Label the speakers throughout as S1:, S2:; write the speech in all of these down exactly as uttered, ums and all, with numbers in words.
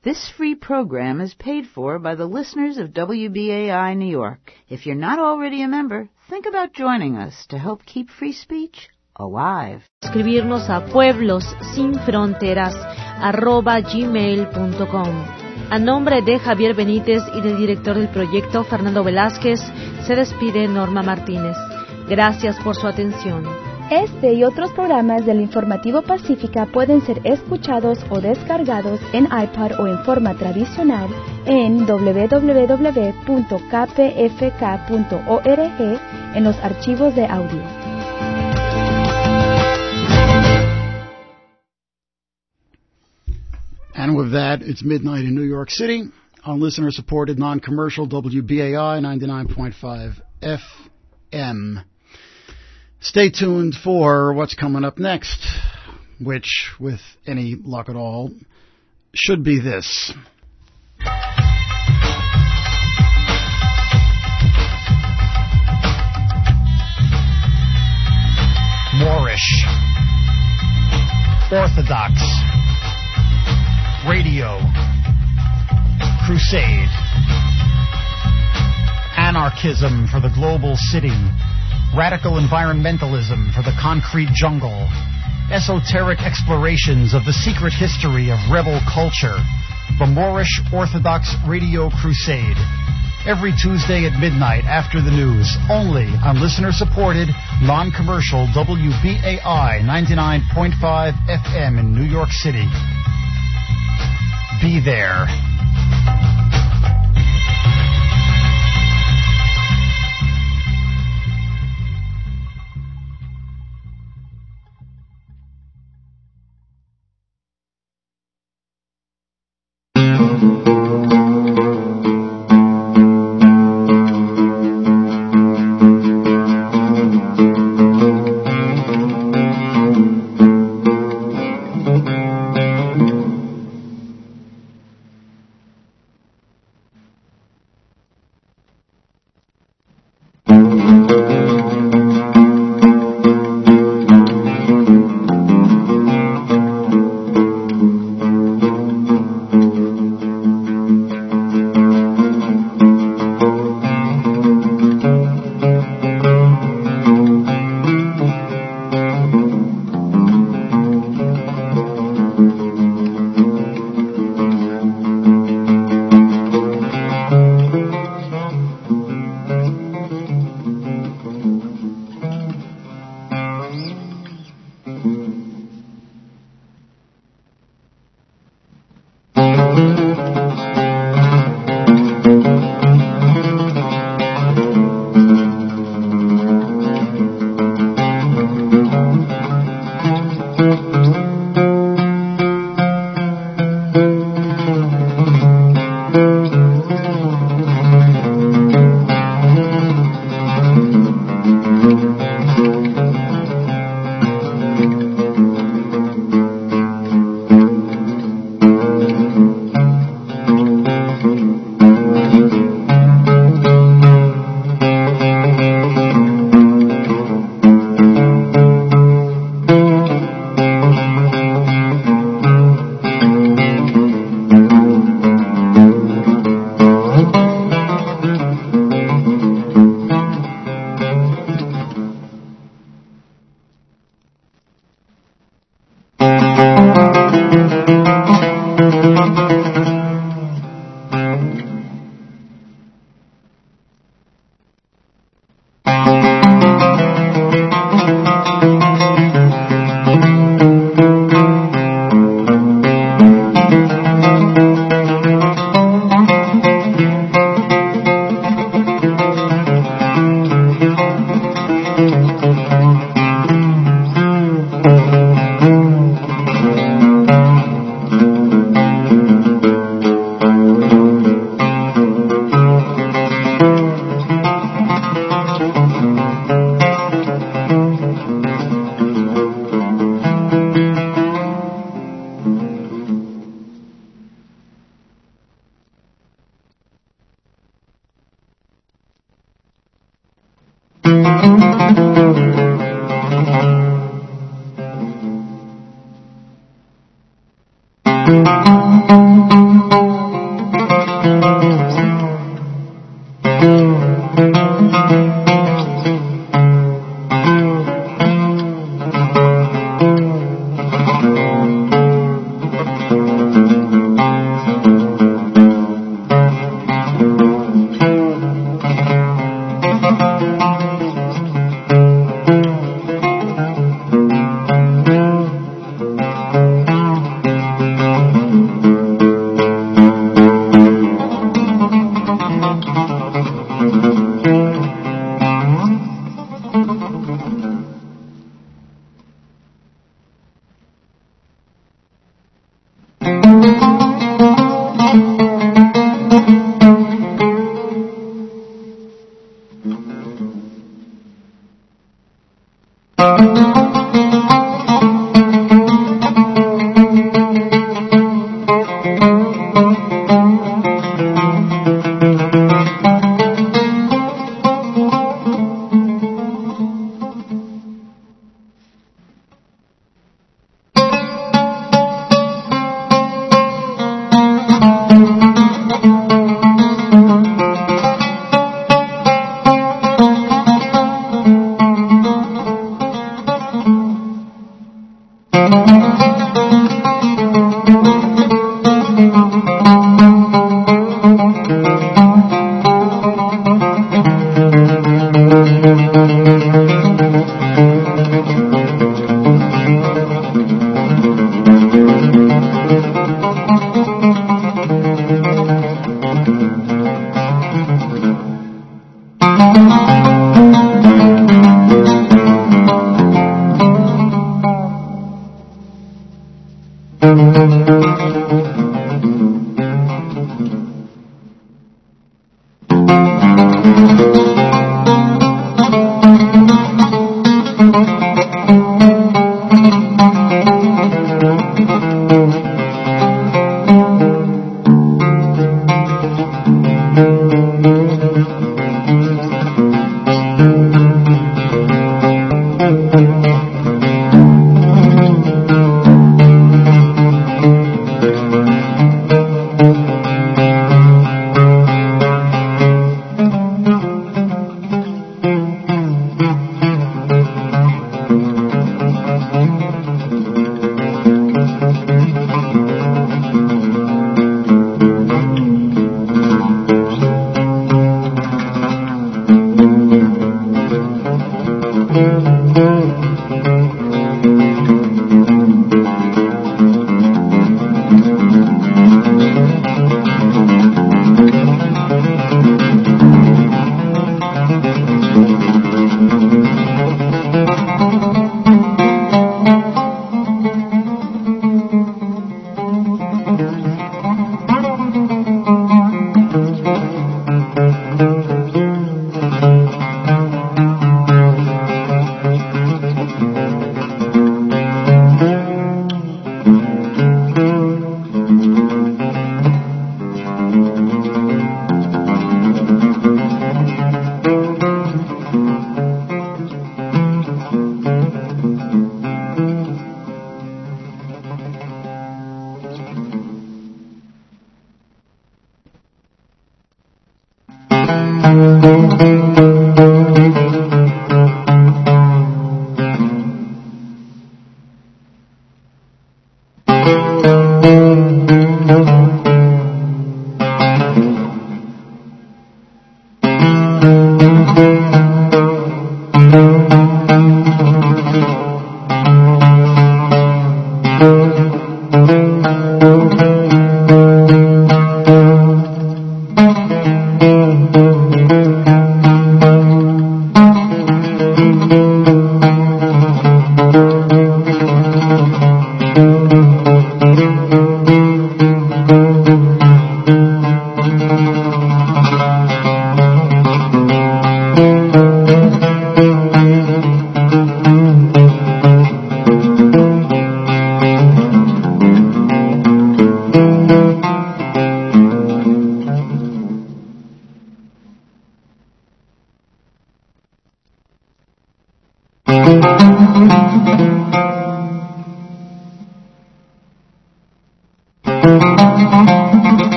S1: This free program is paid for by the listeners of W B A I New York. If you're not already a member, think about joining us to help keep free speech alive.
S2: Escribirnos a pueblossinfronteras arroba gmail punto com. A nombre de Javier Benítez y del director del proyecto, Fernando Velázquez, se despide Norma Martínez. Gracias por su atención.
S3: Este y otros programas del Informativo Pacífica pueden ser escuchados o descargados en iPod o en forma tradicional en doble u doble u doble u punto k p f k punto org en los archivos de audio.
S4: And with that, it's midnight in New York City on listener-supported non-commercial W B A I ninety-nine point five F M. Stay tuned for what's coming up next, which, with any luck at all, should be this.
S5: Moorish, Orthodox, Radio, Crusade, Anarchism for the global city, Radical environmentalism for the concrete jungle, esoteric explorations of the secret history of rebel culture, the Moorish Orthodox Radio Crusade. Every Tuesday at midnight after the news, only on listener-supported, non-commercial W B A I ninety-nine point five F M in New York City. Be there.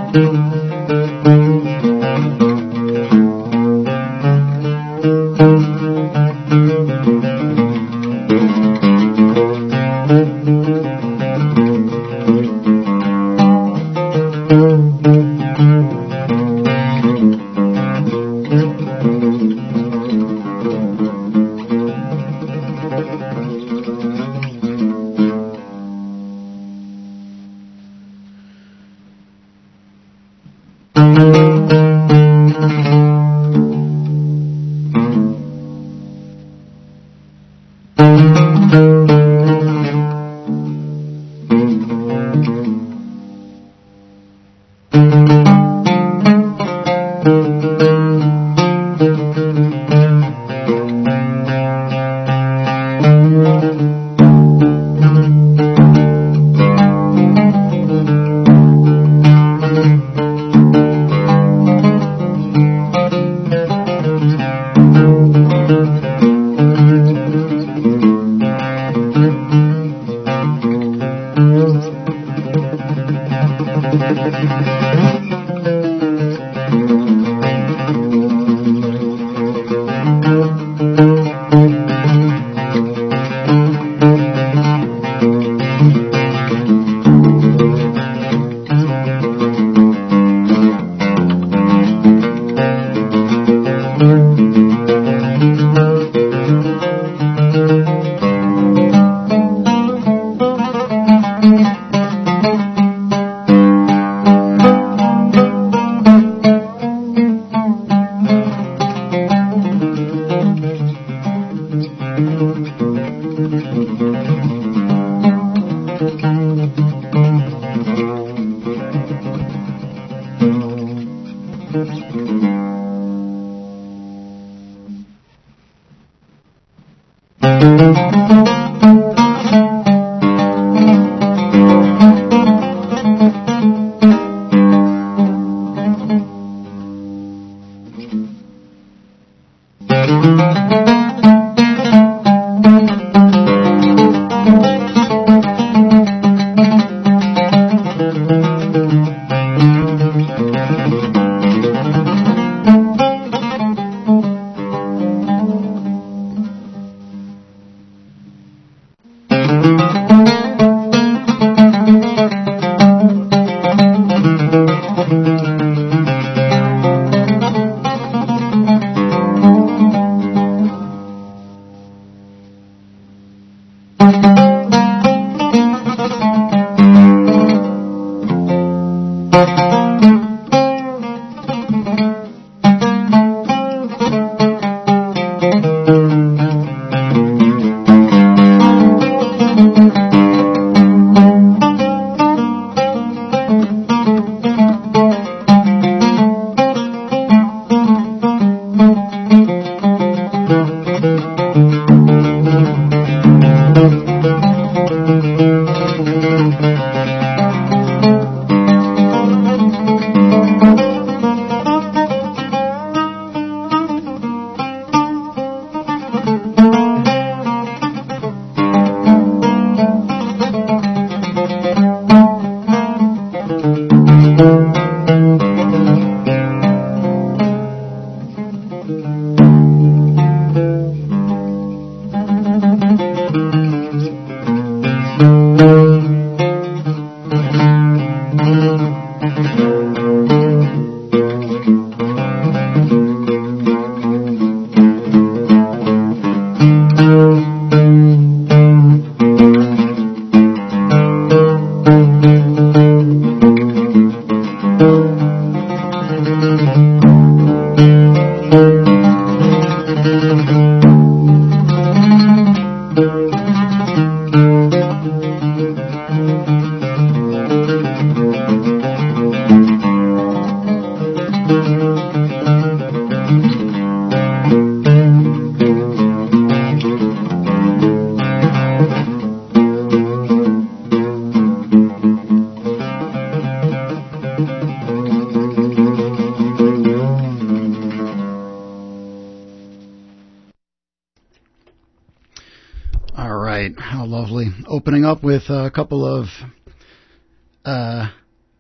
S4: Opening up with a couple of uh,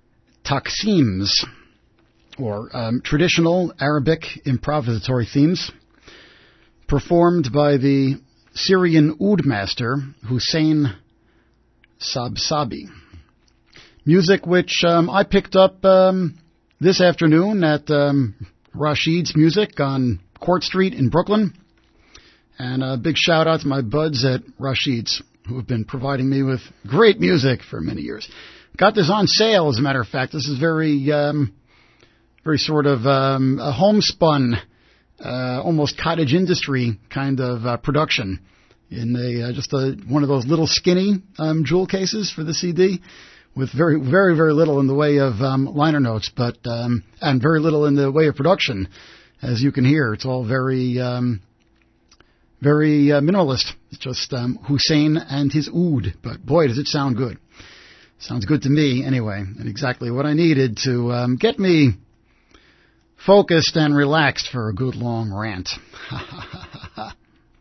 S4: Takseems, or um, traditional Arabic improvisatory themes, performed by the Syrian oud master Hussein Sabsabi. Music which um, I picked up um, this afternoon at um, Rashid's Music on Court Street in Brooklyn. And a big shout out to my buds at Rashid's, who have been providing me with great music for many years. Got this on sale, as a matter of fact. This is very, um, very sort of um, a homespun, uh, almost cottage industry kind of uh, production in a uh, just a, one of those little skinny um, jewel cases for the C D, with very, very, very little in the way of um, liner notes, but um, and very little in the way of production, as you can hear. It's all very, um, very uh, minimalist. It's just um, Hussein and his oud, but boy, does it sound good. Sounds good to me, anyway, and exactly what I needed to um, get me focused and relaxed for a good long rant. uh,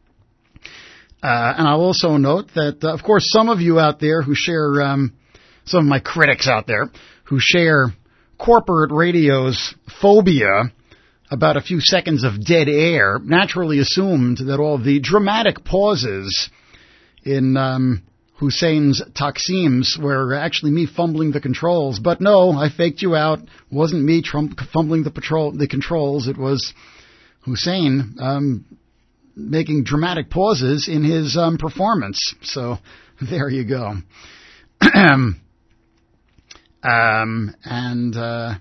S4: and I'll also note that, uh, of course, some of you out there who share, um, some of my critics out there, who share corporate radio's phobia about a few seconds of dead air, naturally assumed that all the dramatic pauses in um, Hussein's Takseems were actually me fumbling the controls. But no, I faked you out. It wasn't me Trump fumbling the, patrol, the controls. It was Hussein um, making dramatic pauses in his um, performance. So there you go. um, and uh,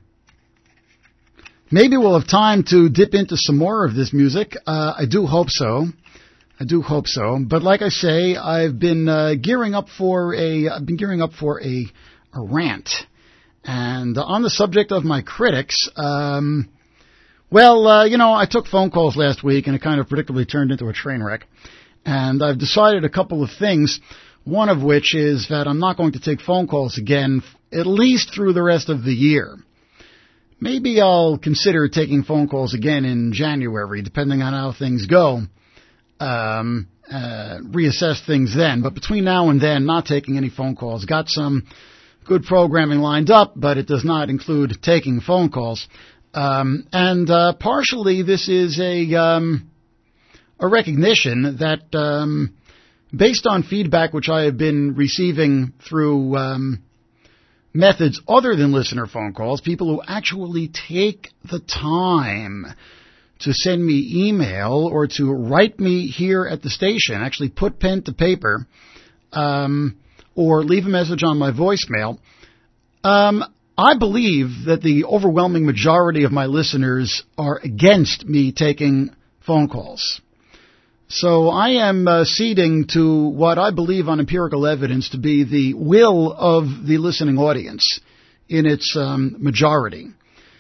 S4: maybe we'll have time to dip into some more of this music. Uh, I do hope so. I do hope so. But like I say, I've been uh, gearing up for a I've been gearing up for a a rant. And uh, on the subject of my critics, um, well, uh, you know, I took phone calls last week and it kind of predictably turned into a train wreck. And I've decided a couple of things, one of which is that I'm not going to take phone calls again, at least through the rest of the year. Maybe I'll consider taking phone calls again in January, depending on how things go. Um, uh, reassess things then. But between now and then, not taking any phone calls. Got some good programming lined up, but it does not include taking phone calls. Um, and uh, partially this is a um, a recognition that um, based on feedback which I have been receiving through um, methods other than listener phone calls, people who actually take the time to send me email or to write me here at the station, actually put pen to paper, um, or leave a message on my voicemail. Um, I believe that the overwhelming majority of my listeners are against me taking phone calls. So I am uh, ceding to what I believe on empirical evidence to be the will of the listening audience in its um, majority.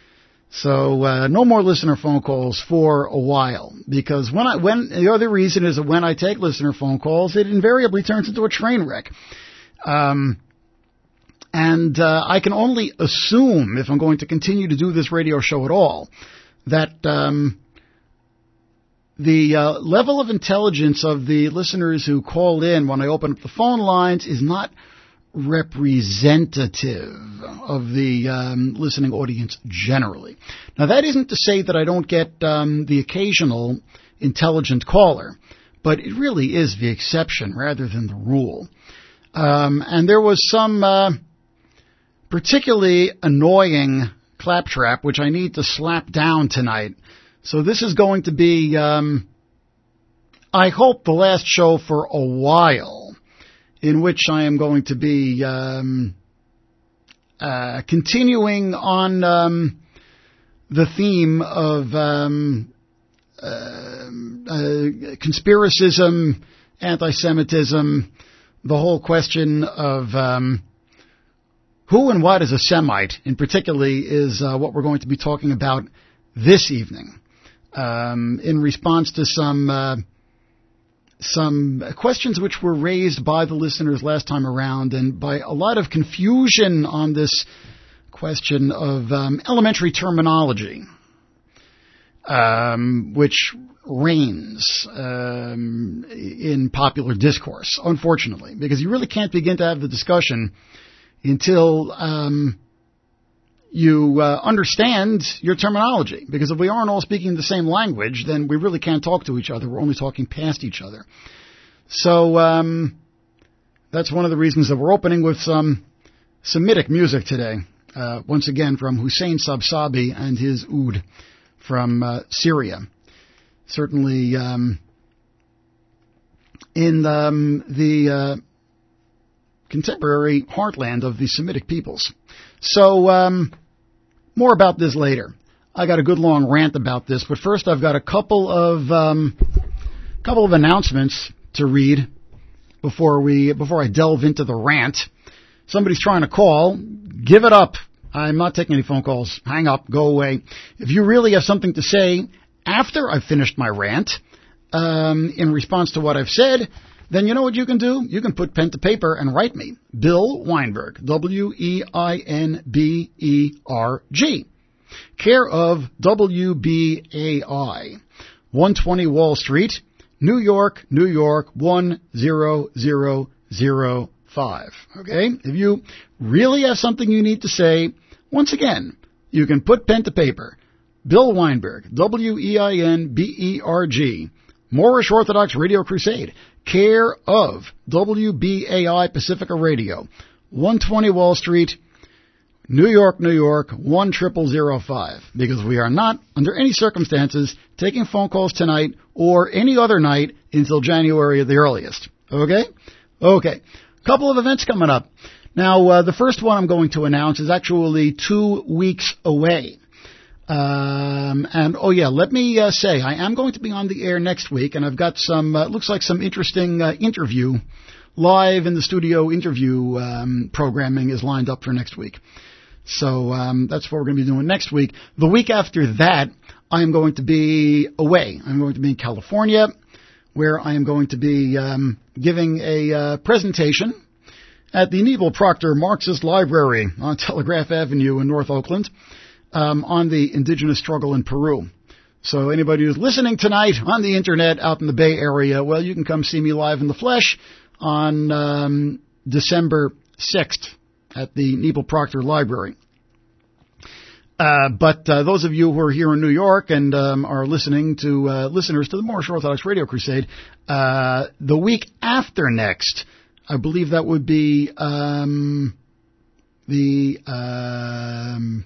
S4: So uh, no more listener phone calls for a while, because when I when the other reason is that when I take listener phone calls, it invariably turns into a train wreck, um, and uh, I can only assume, if I'm going to continue to do this radio show at all, that um, the uh, level of intelligence of the listeners who call in when I open up the phone lines is not representative of the um, listening audience generally. Now, that isn't to say that I don't get um, the occasional intelligent caller, but it really is the exception rather than the rule. Um, and there was some uh, particularly annoying claptrap, which I need to slap down tonight. So this is going to be, um, I hope, the last show for a while, in which I am going to be um, uh, continuing on um, the theme of um, uh, uh, conspiracism, anti-Semitism, the whole question of um, who and what is a Semite, in particularly, is uh, what we're going to be talking about this evening, um, in response to some uh, some questions which were raised by the listeners last time around, and by a lot of confusion on this question of um, elementary terminology, um, which reigns um, in popular discourse, unfortunately, because you really can't begin to have the discussion until um, you uh, understand your terminology. Because if we aren't all speaking the same language, then we really can't talk to each other. We're only talking past each other. So um, that's one of the reasons that we're opening with some Semitic music today. Uh, once again from Hussein Sabsabi and his oud from uh, Syria. Certainly um, in um, the uh, contemporary heartland of the Semitic peoples. So, um, more about this later. I got a good long rant about this, but first I've got a couple of um, couple of announcements to read before we before I delve into the rant. Somebody's trying to call. Give it up. I'm not taking any phone calls. Hang up. Go away. If you really have something to say after I've finished my rant, um, in response to what I've said, then you know what you can do? You can put pen to paper and write me. Bill Weinberg, W E I N B E R G, care of W B A I, one twenty Wall Street, New York, New York, one zero zero zero five. Okay? If you really have something you need to say, once again, you can put pen to paper. Bill Weinberg, W E I N B E R G, Moorish Orthodox Radio Crusade, care of W B A I Pacifica Radio, one twenty Wall Street, New York, New York, one zero zero zero five. Because we are not, under any circumstances, taking phone calls tonight or any other night until January at the earliest. Okay? Okay. Couple of events coming up. Now, uh, the first one I'm going to announce is actually two weeks away. Um, and, oh yeah, let me uh, say, I am going to be on the air next week, and I've got some, uh, looks like some interesting uh, interview, live in the studio interview um, programming is lined up for next week. So um, that's what we're going to be doing next week. The week after that, I am going to be away. I'm going to be in California, where I am going to be um, giving a uh, presentation at the Nebel Proctor Marxist Library on Telegraph Avenue in North Oakland. Um, on the indigenous struggle in Peru. So anybody who's listening tonight on the internet out in the Bay Area, well, you can come see me live in the flesh on um, December sixth at the Nebel Proctor Library. Uh, but uh, those of you who are here in New York and um, are listening to uh, listeners to the Moorish Orthodox Radio Crusade, uh, the week after next, I believe that would be um, the... Um,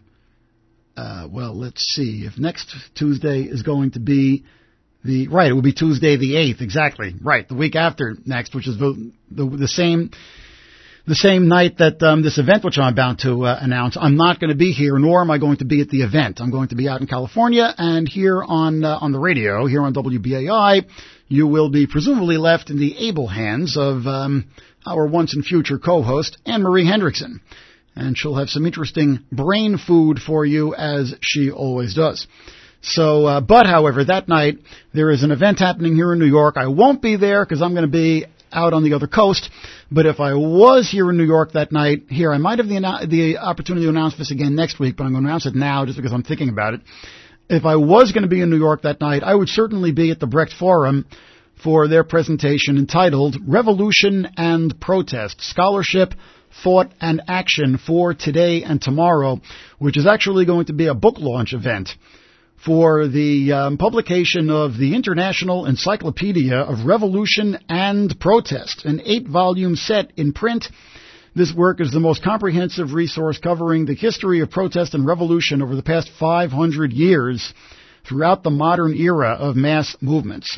S4: Uh, well, let's see. If next Tuesday is going to be the, right, it will be Tuesday the eighth, exactly. Right, the week after next, which is the the, the same the same night that um, this event, which I'm about to uh, announce. I'm not going to be here, nor am I going to be at the event. I'm going to be out in California, and here on uh, on the radio, here on W B A I, you will be presumably left in the able hands of um, our once and future co-host, Anne-Marie Hendrickson. And she'll have some interesting brain food for you, as she always does. So, uh, but, however, that night, there is an event happening here in New York. I won't be there because I'm going to be out on the other coast. But if I was here in New York that night, here, I might have the, the opportunity to announce this again next week, but I'm going to announce it now just because I'm thinking about it. If I was going to be in New York that night, I would certainly be at the Brecht Forum for their presentation entitled Revolution and Protest, Scholarship, Thought and Action for Today and Tomorrow, which is actually going to be a book launch event for the um, publication of the International Encyclopedia of Revolution and Protest, an eight-volume set in print. This work is the most comprehensive resource covering the history of protest and revolution over the past five hundred years throughout the modern era of mass movements.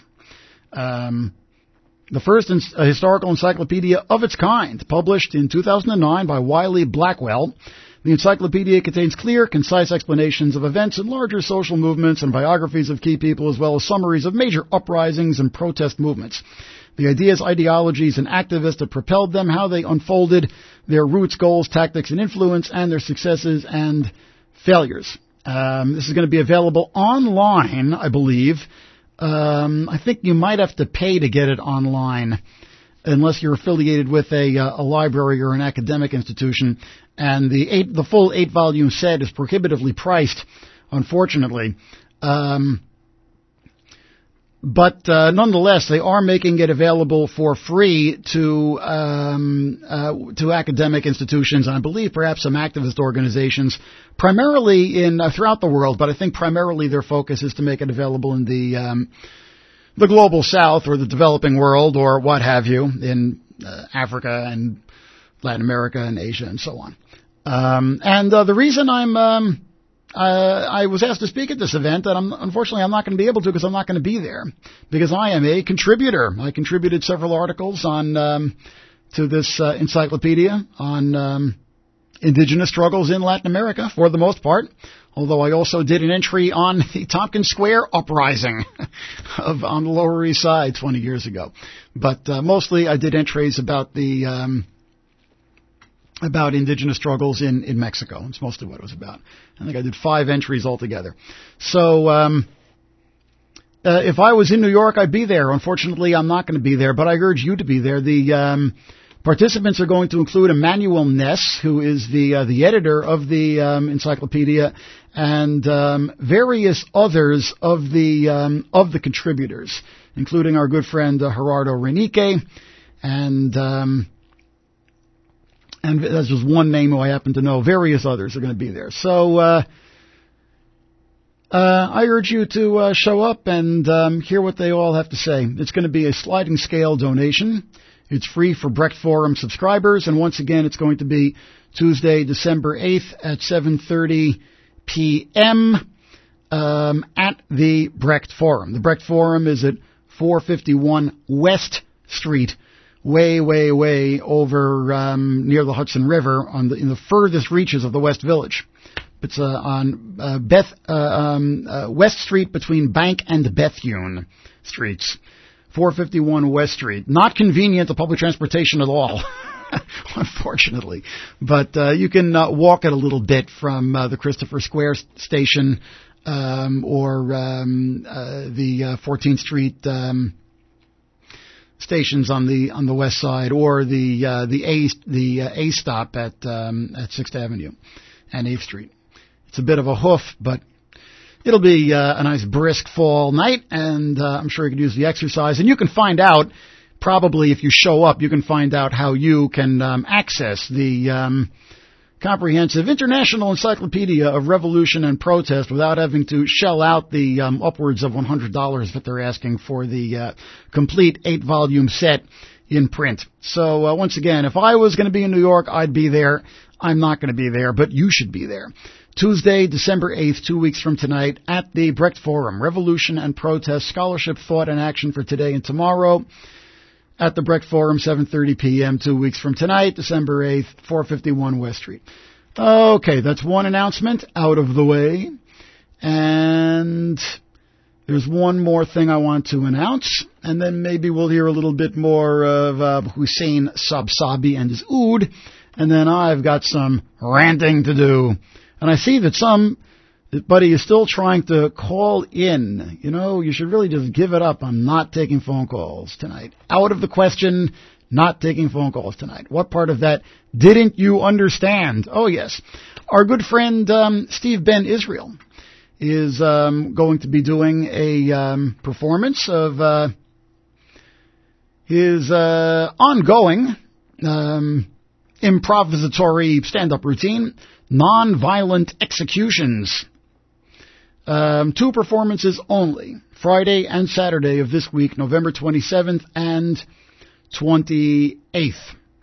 S4: Um The first uh, historical encyclopedia of its kind, published in two thousand nine by Wiley Blackwell. The encyclopedia contains clear, concise explanations of events in larger social movements and biographies of key people, as well as summaries of major uprisings and protest movements. The ideas, ideologies, and activists that propelled them, how they unfolded, their roots, goals, tactics, and influence, and their successes and failures. Um, this is going to be available online, I believe. Um, I think you might have to pay to get it online unless you're affiliated with a, uh, a library or an academic institution. And the eight, the full eight-volume set is prohibitively priced, unfortunately. Um, but uh, nonetheless, they are making it available for free to um, uh, to academic institutions, and I believe perhaps some activist organizations, primarily in uh, throughout the world. But I think primarily their focus is to make it available in the um, the global South or the developing world or what have you, in uh, Africa and Latin America and Asia and so on. Um, and uh, the reason I'm um, uh, I was asked to speak at this event, and I'm, unfortunately I'm not going to be able to because I'm not going to be there, because I am a contributor. I contributed several articles on um, to this uh, encyclopedia on um, indigenous struggles in Latin America, for the most part, although I also did an entry on the Tompkins Square uprising of on the Lower East Side twenty years ago. But uh, mostly I did entries about the um, about indigenous struggles in, in Mexico. It's mostly what it was about. I think I did five entries altogether. So um, uh, if I was in New York, I'd be there. Unfortunately, I'm not going to be there, but I urge you to be there. The um, participants are going to include Emmanuel Ness, who is the uh, the editor of the um, encyclopedia, and um, various others of the um, of the contributors, including our good friend uh, Gerardo Renique, and um, and that's just one name who I happen to know. Various others are going to be there. So uh, uh, I urge you to uh, show up and um, hear what they all have to say. It's going to be a sliding scale donation. It's free for Brecht Forum subscribers, and once again, it's going to be Tuesday, December eighth at seven thirty p.m. Um, at the Brecht Forum. The Brecht Forum is at four fifty-one West Street, way, way, way over um, near the Hudson River, on the, in the furthest reaches of the West Village. It's uh, on uh, Beth uh, um, uh, West Street between Bank and Bethune Streets. four fifty-one West Street. Not convenient to public transportation at all, unfortunately. But uh, you can uh, walk it a little bit from uh, the Christopher Square station um, or um, uh, the uh, fourteenth Street um, stations on the on the west side, or the uh, the A the uh, A stop at um, at sixth Avenue and eighth Street. It's a bit of a hoof, but it'll be uh, a nice brisk fall night, and uh, I'm sure you can use the exercise. And you can find out, probably if you show up, you can find out how you can um, access the um, comprehensive International Encyclopedia of Revolution and Protest without having to shell out the um, upwards of one hundred dollars that they're asking for the uh, complete eight-volume set in print. So uh, once again, if I was going to be in New York, I'd be there. I'm not going to be there, but you should be there. Tuesday, December eighth, two weeks from tonight, at the Brecht Forum, Revolution and Protest, Scholarship, Thought, and Action for today and tomorrow. At the Brecht Forum, seven thirty p.m., two weeks from tonight, December eighth, four fifty-one West Street. Okay, that's one announcement out of the way. And there's one more thing I want to announce, and then maybe we'll hear a little bit more of uh, Hussein Sabsabi and his oud, and then I've got some ranting to do. And I see that some buddy is still trying to call in. You know, you should really just give it up on not taking phone calls tonight. Out of the question, not taking phone calls tonight. What part of that didn't you understand? Oh, yes. Our good friend um, Steve Ben Israel is um, going to be doing a um, performance of uh, his uh, ongoing um, improvisatory stand-up routine, Nonviolent Executions. Um, two performances only, Friday and Saturday of this week, November twenty-seventh and twenty-eighth.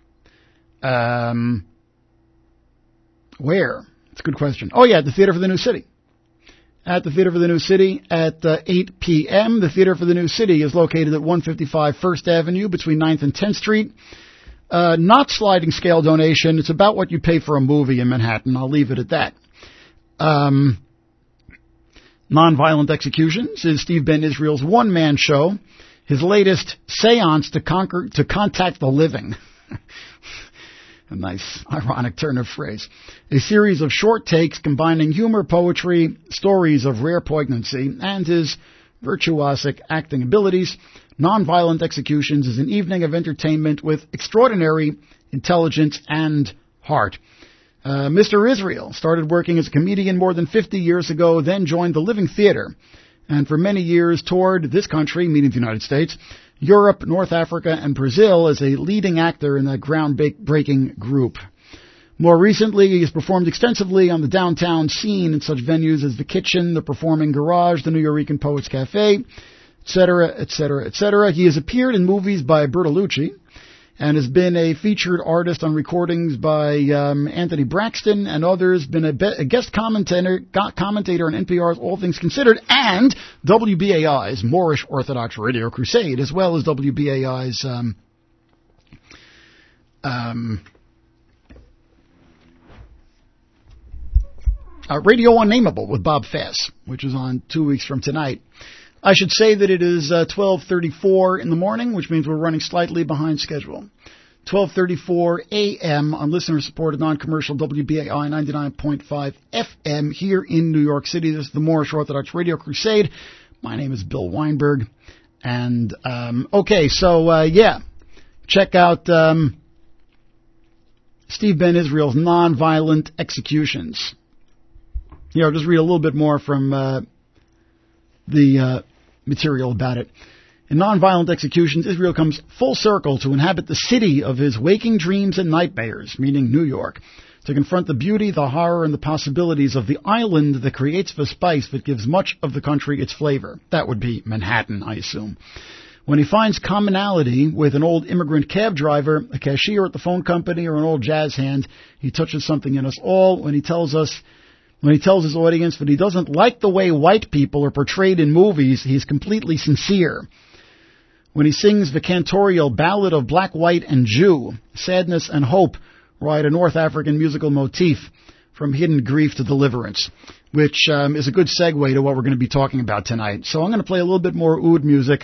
S4: Um, where? It's a good question. Oh, yeah, at the Theater for the New City. At the Theater for the New City at uh, eight p.m. The Theater for the New City is located at one fifty-five First Avenue between ninth and tenth Street. Uh, not sliding scale donation. It's about what you pay for a movie in Manhattan. I'll leave it at that. Um, Nonviolent Executions is Steve Ben Israel's one-man show. His latest seance to conquer, to contact the living. A nice, ironic turn of phrase. A series of short takes combining humor, poetry, stories of rare poignancy, and his virtuosic acting abilities. Nonviolent Executions is an evening of entertainment with extraordinary intelligence and heart. Uh, Mister Israel started working as a comedian more than fifty years ago, then joined the Living Theater and for many years toured this country, meaning the United States, Europe, North Africa, and Brazil as a leading actor in that groundbreaking group. More recently, he has performed extensively on the downtown scene in such venues as The Kitchen, The Performing Garage, the Nuyorican Poets Cafe, et cetera, et cetera, et cetera. He has appeared in movies by Bertolucci and has been a featured artist on recordings by um, Anthony Braxton and others, been a, be- a guest commentator, commentator on N P R's All Things Considered and W B A I's Moorish Orthodox Radio Crusade, as well as W B A I's um, um, uh, Radio Unnameable with Bob Fass, which is on two weeks from tonight. I should say that it is uh, twelve thirty-four in the morning, which means we're running slightly behind schedule. twelve thirty-four a.m. on listener-supported non-commercial W B A I ninety-nine point five F M here in New York City. This is the Moorish Orthodox Radio Crusade. My name is Bill Weinberg. And, um, okay, so, uh, yeah, check out um, Steve Ben Israel's Nonviolent Executions. Here, I'll just read a little bit more from uh, the uh, material about it. In Nonviolent Executions, Israel comes full circle to inhabit the city of his waking dreams and nightmares, meaning New York, to confront the beauty, the horror, and the possibilities of the island that creates the spice that gives much of the country its flavor. That would be Manhattan, I assume. When he finds commonality with an old immigrant cab driver, a cashier at the phone company, or an old jazz hand, he touches something in us all when he tells us When he tells his audience that he doesn't like the way white people are portrayed in movies, he is completely sincere. When he sings the cantorial Ballad of Black, White, and Jew, sadness and hope ride a North African musical motif from hidden grief to deliverance, which um, is a good segue to what we're going to be talking about tonight. So I'm going to play a little bit more oud music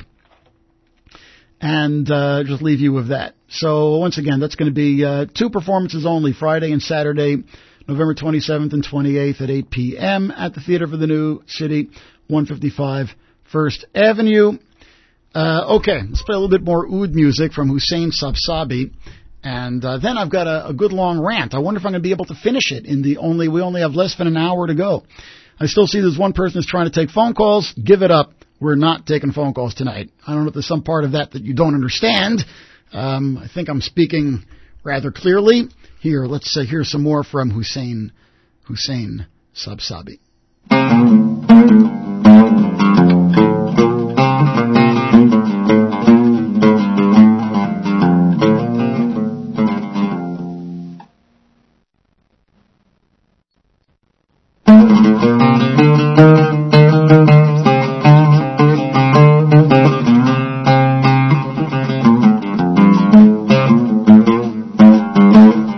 S4: and uh, just leave you with that. So once again, that's going to be uh, two performances only, Friday and Saturday, November twenty-seventh and twenty-eighth at eight p.m. at the Theater for the New City, one fifty-five First Avenue. Uh, okay, let's play a little bit more oud music from Hussein Sabsabi. And uh, then I've got a, a good long rant. I wonder if I'm going to be able to finish it in the only, we only have less than an hour to go. I still see there's one person who's trying to take phone calls. Give it up. We're not taking phone calls tonight. I don't know if there's some part of that that you don't understand. Um, I think I'm speaking rather clearly. Here, let's uh, hear some more from Hussein, Hussein Sabsabi.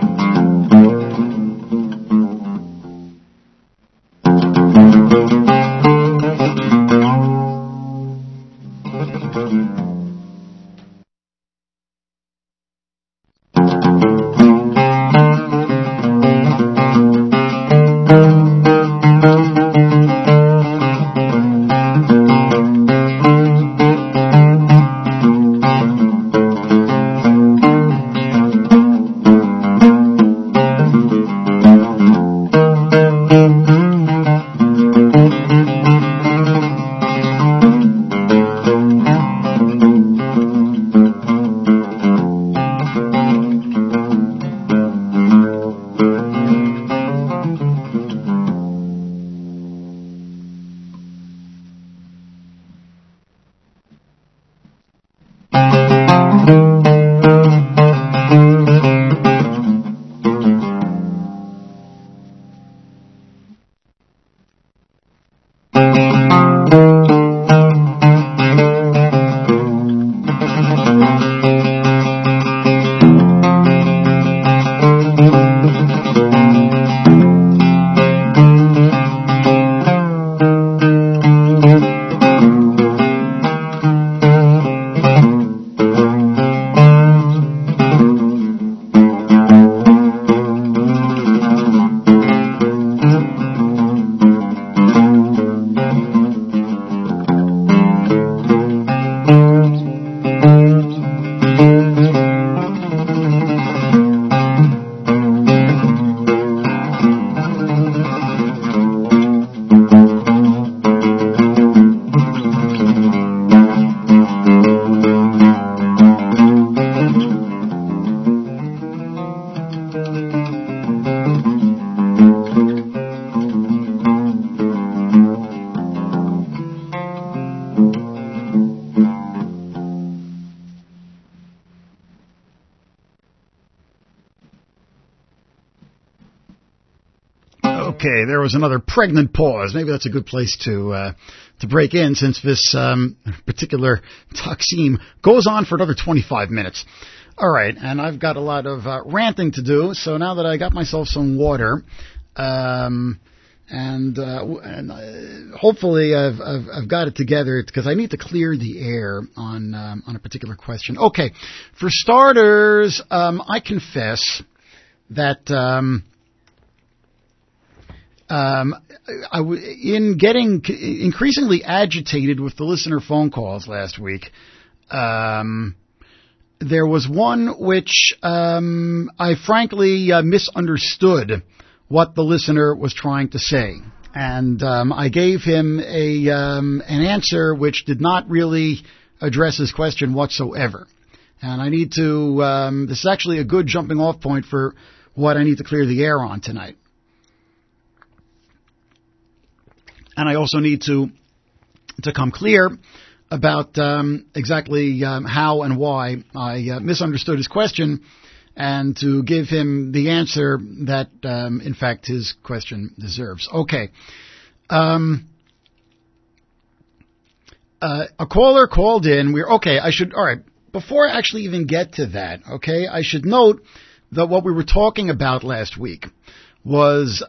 S6: Thank you.
S4: Okay, there was another pregnant pause. Maybe that's a good place to uh, to break in, since this um, particular Taksim goes on for another twenty-five minutes. All right, and I've got a lot of uh, ranting to do, so now that I got myself some water, um, and, uh, and uh, hopefully I've, I've I've got it together, because I need to clear the air on um, on a particular question. Okay, for starters, um, I confess that um, um, I w- in getting increasingly agitated with the listener phone calls last week, um, there was one which um, I frankly uh, misunderstood what the listener was trying to say, and um, I gave him a um, an answer which did not really address his question whatsoever. And I need to. Um, this is actually a good jumping off point for what I need to clear the air on tonight. And I also need to to come clear about um, exactly um, how and why I uh, misunderstood his question, and to give him the answer that, um, in fact, his question deserves. Okay. Um, uh, a caller called in. We're okay. I should. All right. Before I actually even get to that, okay, I should note that what we were talking about last week was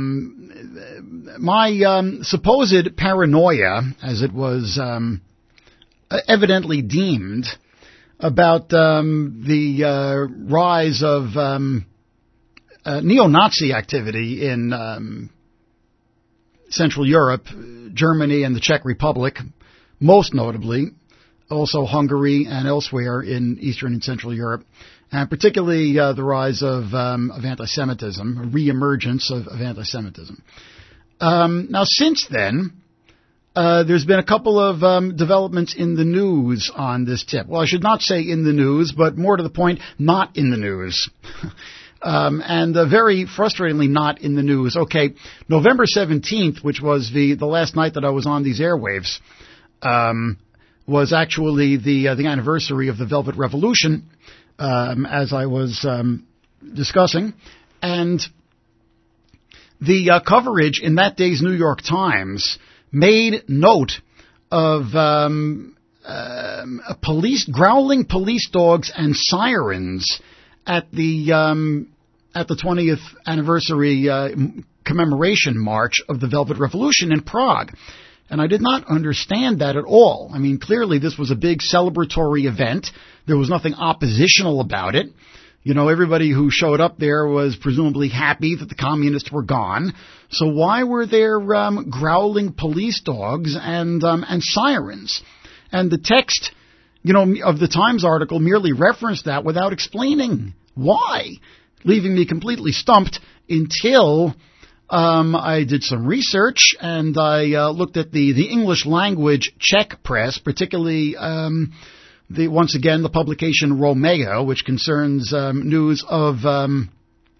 S4: um, my um, supposed paranoia, as it was um, evidently deemed, about um, the uh, rise of um, uh, neo-Nazi activity in um, Central Europe, Germany, and the Czech Republic, most notably, also Hungary and elsewhere in Eastern and Central Europe, and particularly uh, the rise of, um, of anti-Semitism, a re-emergence of, of anti-Semitism. Um, now, since then, uh, there's been a couple of um, developments in the news on this tip. Well, I should not say in the news, but more to the point, not in the news. um, and uh, very frustratingly not in the news. Okay, November seventeenth, which was the, the last night that I was on these airwaves, um, was actually the uh, the anniversary of the Velvet Revolution, um, as I was um, discussing, and the uh, coverage in that day's New York Times made note of um, uh, police growling police dogs and sirens at the um, at the twentieth anniversary uh, commemoration march of the Velvet Revolution in Prague. And I did not understand that at all. I mean, clearly this was a big celebratory event. There was nothing oppositional about it. You know, everybody who showed up there was presumably happy that the communists were gone. So why were there um, growling police dogs and um, and sirens? And the text, you know, of the Times article merely referenced that without explaining why, leaving me completely stumped until Um, I did some research, and I uh, looked at the, the English language Czech press, particularly um, the once again the publication Romeo, which concerns um, news of um,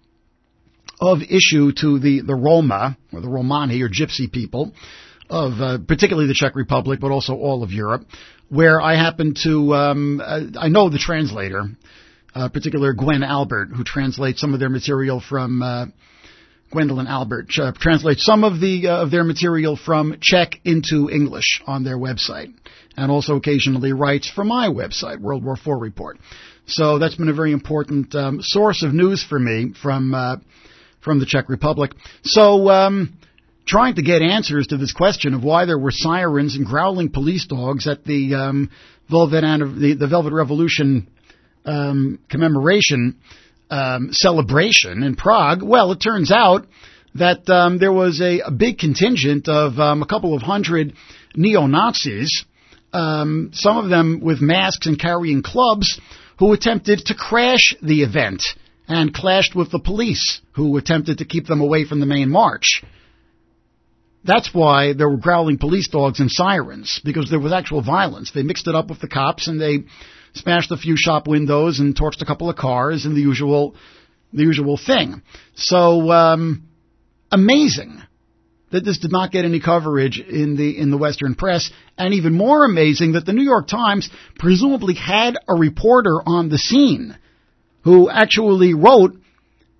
S4: of issue to the, the Roma, or the Romani, or Gypsy people, of uh, particularly the Czech Republic, but also all of Europe, where I happen to, um, uh, I know the translator, uh, particular Gwen Albert, who translates some of their material from uh, Gwendolyn Albert uh, translates some of the uh, of their material from Czech into English on their website, and also occasionally writes for my website, World War Four Report. So that's been a very important um, source of news for me from uh, from the Czech Republic. So um, trying to get answers to this question of why there were sirens and growling police dogs at the um, Velvet the, the Velvet Revolution um, commemoration Um, celebration in Prague. Well, it turns out that um, there was a, a big contingent of um, a couple of hundred neo-Nazis, um, some of them with masks and carrying clubs, who attempted to crash the event and clashed with the police, who attempted to keep them away from the main march. That's why there were growling police dogs and sirens, because there was actual violence. They mixed it up with the cops, and they smashed a few shop windows and torched a couple of cars, and the usual, the usual thing. So, um, amazing that this did not get any coverage in the in the Western press, and even more amazing that the New York Times presumably had a reporter on the scene who actually wrote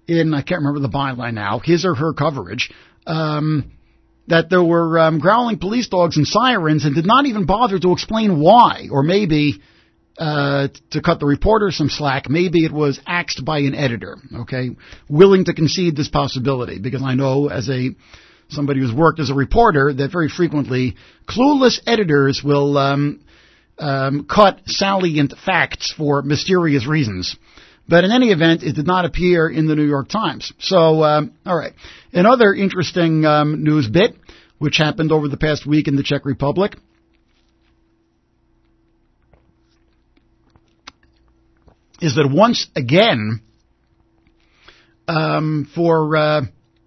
S4: in, I can't remember the byline now, his or her coverage, um, that there were um, growling police dogs and sirens and did not even bother to explain why. Or maybe, uh, to cut the reporter some slack, maybe it was axed by an editor, okay, willing to concede this possibility, because I know as a somebody who's worked as a reporter that very frequently clueless editors will um, um, cut salient facts for mysterious reasons. But in any event, it did not appear in the New York Times. So, um, all right. Another interesting um, news bit, which happened over the past week in the Czech Republic, is that once again, um, for uh,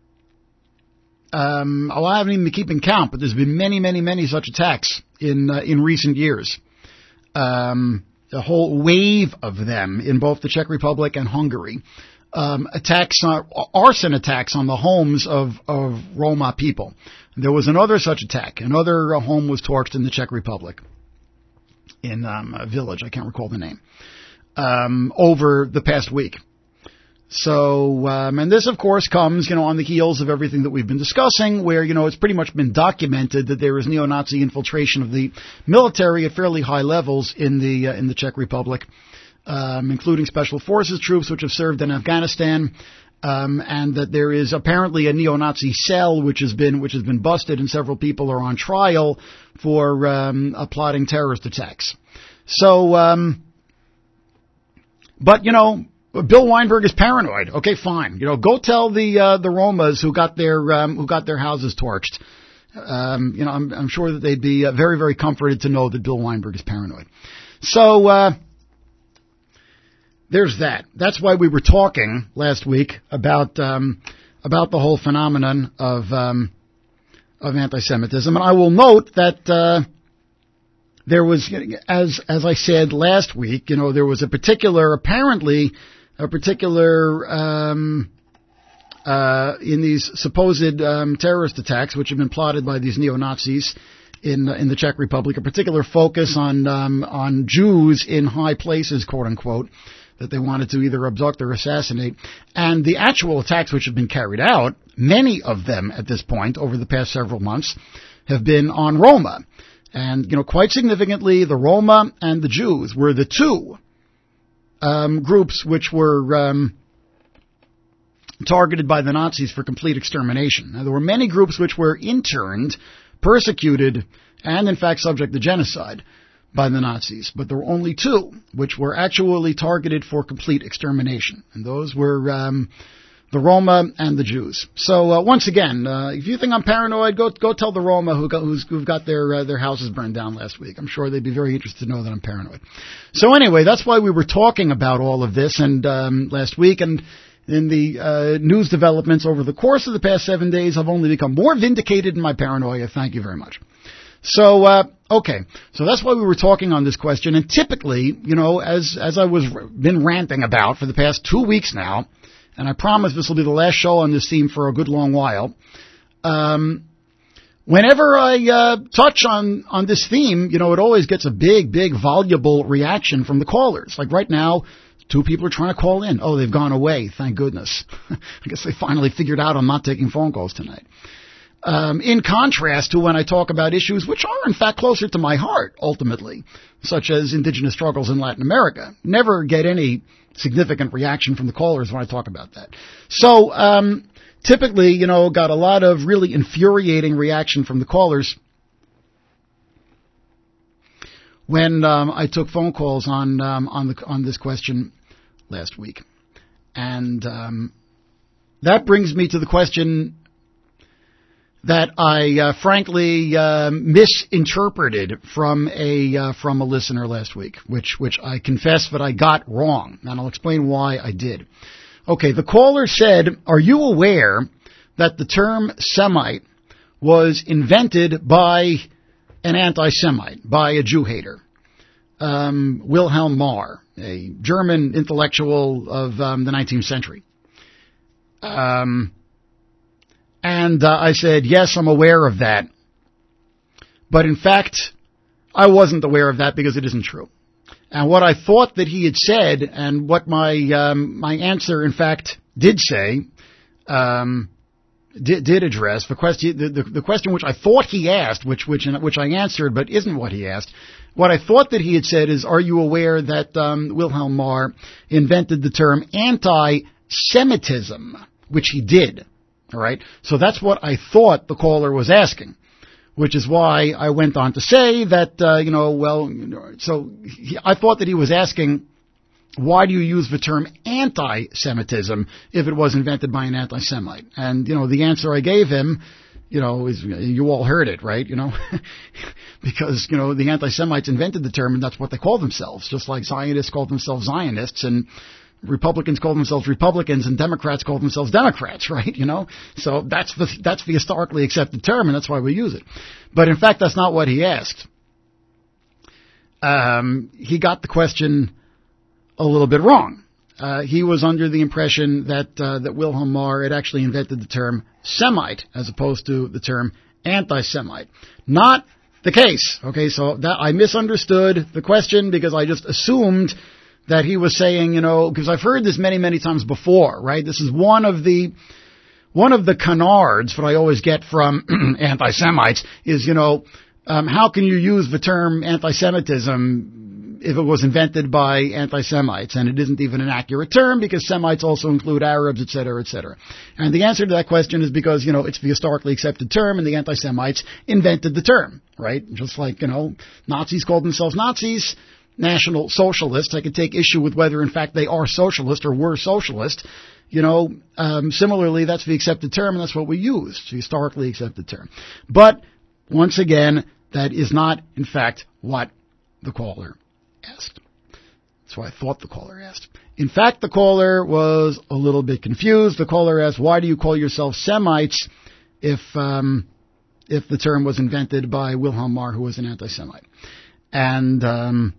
S4: um, oh, I haven't even been keeping count, but there's been many, many, many such attacks in uh, in recent years. Um, a whole wave of them in both the Czech Republic and Hungary. Um, attacks, on, arson attacks on the homes of, of Roma people. There was another such attack. Another uh, home was torched in the Czech Republic, in um, a village, I can't recall the name, um, over the past week. So, um, and this, of course, comes, you know, on the heels of everything that we've been discussing, where, you know, it's pretty much been documented that there is neo-Nazi infiltration of the military at fairly high levels in the uh, in the Czech Republic, um, including special forces troops which have served in Afghanistan, um, and that there is apparently a neo-Nazi cell which has been which has been busted, and several people are on trial for um, uh, plotting terrorist attacks. So, um, but you know. Bill Weinberg is paranoid. Okay, fine. You know, go tell the uh, the Romas who got their um, who got their houses torched. Um, you know, I'm, I'm sure that they'd be uh, very, very comforted to know that Bill Weinberg is paranoid. So uh, there's that. That's why we were talking last week about um, about the whole phenomenon of um, of anti-Semitism. And I will note that uh, there was, as as I said last week, you know, there was a particular apparently. A particular, um, uh, in these supposed um, terrorist attacks, which have been plotted by these neo-Nazis in in the Czech Republic, a particular focus on um, on Jews in high places, quote unquote, that they wanted to either abduct or assassinate. And the actual attacks which have been carried out, many of them at this point over the past several months, have been on Roma, and you know, quite significantly, the Roma and the Jews were the two. Um, groups which were um, targeted by the Nazis for complete extermination. Now, there were many groups which were interned, persecuted, and in fact subject to genocide by the Nazis. But there were only two which were actually targeted for complete extermination. And those were um, the Roma and the Jews. So uh, once again, uh, if you think I'm paranoid, go go tell the Roma who got, who's, who've got their uh, their houses burned down last week. I'm sure they'd be very interested to know that I'm paranoid. So anyway, that's why we were talking about all of this and um, last week. And in the uh, news developments over the course of the past seven days, I've only become more vindicated in my paranoia. Thank you very much. So, uh, okay. So that's why we were talking on this question. And typically, you know, as as I was been ranting about for the past two weeks now, and I promise this will be the last show on this theme for a good long while. Um, whenever I uh, touch on, on this theme, you know, it always gets a big, big, voluble reaction from the callers. Like right now, two people are trying to call in. Oh, they've gone away. Thank goodness. I guess they finally figured out I'm not taking phone calls tonight. Um, in contrast to when I talk about issues which are, in fact, closer to my heart, ultimately, such as indigenous struggles in Latin America. Never get any significant reaction from the callers when I talk about that. So, um, typically, you know, got a lot of really infuriating reaction from the callers when um, I took phone calls on um, on the on this question last week. And um, that brings me to the question that I uh, frankly uh, misinterpreted from a uh, from a listener last week, which which I confess that I got wrong, and I'll explain why I did. Okay, the caller said, "Are you aware that the term Semite was invented by an anti-Semite, by a Jew hater, um, Wilhelm Marr, a German intellectual of um, the nineteenth century?" Um. And uh, I said, yes, I'm aware of that. But in fact, I wasn't aware of that because it isn't true. And what I thought that he had said and what my um, my answer, in fact, did say, um, did, did address the question, the, the, the question which I thought he asked, which which which I answered, but isn't what he asked. What I thought that he had said is, are you aware that um, Wilhelm Marr invented the term anti-Semitism, which he did. All right, so that's what I thought the caller was asking, which is why I went on to say that, uh, you know, well, so he, I thought that he was asking, why do you use the term anti-Semitism if it was invented by an anti-Semite? And, you know, the answer I gave him, you know, is, you all heard it, right? You know, because, you know, the anti-Semites invented the term and that's what they call themselves, just like Zionists called themselves Zionists and Republicans call themselves Republicans and Democrats call themselves Democrats, right? You know, so that's the, that's the historically accepted term and that's why we use it. But in fact, that's not what he asked. Um, he got the question a little bit wrong. Uh, he was under the impression that uh, that Wilhelm Marr had actually invented the term Semite as opposed to the term anti-Semite. Not the case. Okay, so that I misunderstood the question because I just assumed that he was saying, you know, because I've heard this many, many times before, right? This is one of the one of the canards that I always get from anti-Semites is, you know, um, how can you use the term anti-Semitism if it was invented by anti-Semites, and it isn't even an accurate term because Semites also include Arabs, et cetera, et cetera. And the answer to that question is because, you know, it's the historically accepted term and the anti-Semites invented the term, right? Just like, you know, Nazis called themselves Nazis, National Socialists. I could take issue with whether, in fact, they are socialist or were socialist. You know, um, similarly, that's the accepted term and that's what we use, the historically accepted term. But, once again, that is not, in fact, what the caller asked. That's what I thought the caller asked. In fact, the caller was a little bit confused. The caller asked, why do you call yourself Semites if um, if the term was invented by Wilhelm Marr, who was an anti-Semite? And um,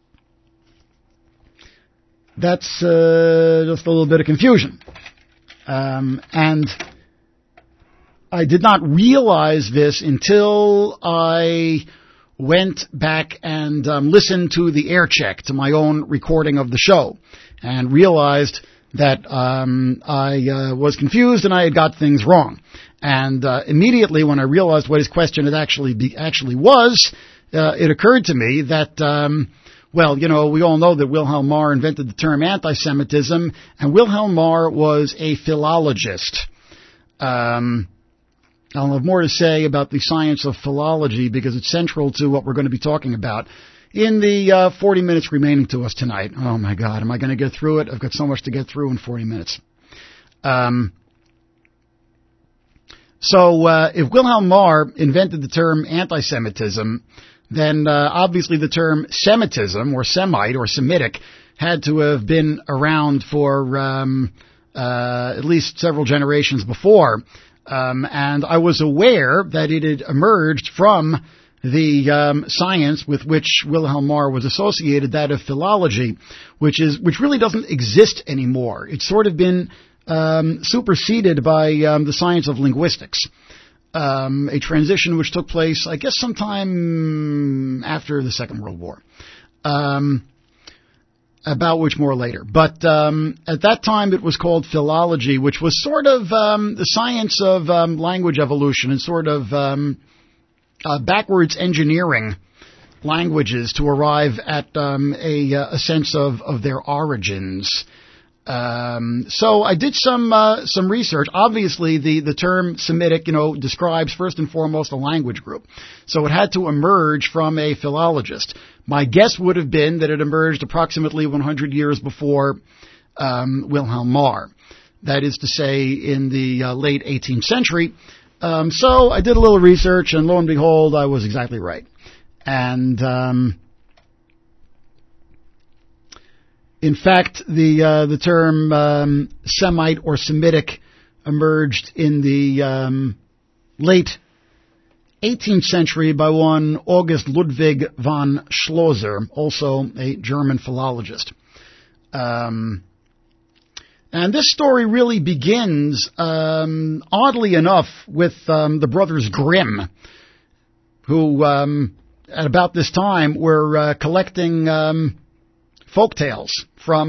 S4: that's uh, just a little bit of confusion. Um, and I did not realize this until I went back and um, listened to the air check to my own recording of the show and realized that um, I uh, was confused and I had got things wrong. And uh, immediately when I realized what his question had actually be, actually was, uh, it occurred to me that, um, well, you know, we all know that Wilhelm Marr invented the term anti-Semitism, and Wilhelm Marr was a philologist. Um I'll have more to say about the science of philology because it's central to what we're going to be talking about in the uh, forty minutes remaining to us tonight. Oh, my God. Am I going to get through it? I've got so much to get through in forty minutes. Um, so uh, if Wilhelm Marr invented the term anti-Semitism, then uh, obviously the term Semitism or Semite or Semitic had to have been around for um, uh, at least several generations before. Um, and I was aware that it had emerged from the um, science with which Wilhelm Marr was associated, that of philology, which is which really doesn't exist anymore. It's sort of been um, superseded by um, the science of linguistics, um, a transition which took place, I guess, sometime after the Second World War. Um, about which more later. But um, at that time it was called philology, which was sort of um, the science of um, language evolution and sort of um, uh, backwards engineering languages to arrive at um, a, a sense of, of their origins. Um, so I did some uh, some research. Obviously, the, the term Semitic, you know, describes first and foremost a language group. So it had to emerge from a philologist. My guess would have been that it emerged approximately one hundred years before um, Wilhelm Marr. That is to say, in the uh, late eighteenth century. Um, so I did a little research, and lo and behold, I was exactly right. And um, in fact, the uh, the term um, Semite or Semitic emerged in the um, late eighteenth century by one August Ludwig von Schlosser, also a German philologist. Um, and this story really begins, um, oddly enough, with um, the brothers Grimm, who um, at about this time were uh, collecting um, folk tales from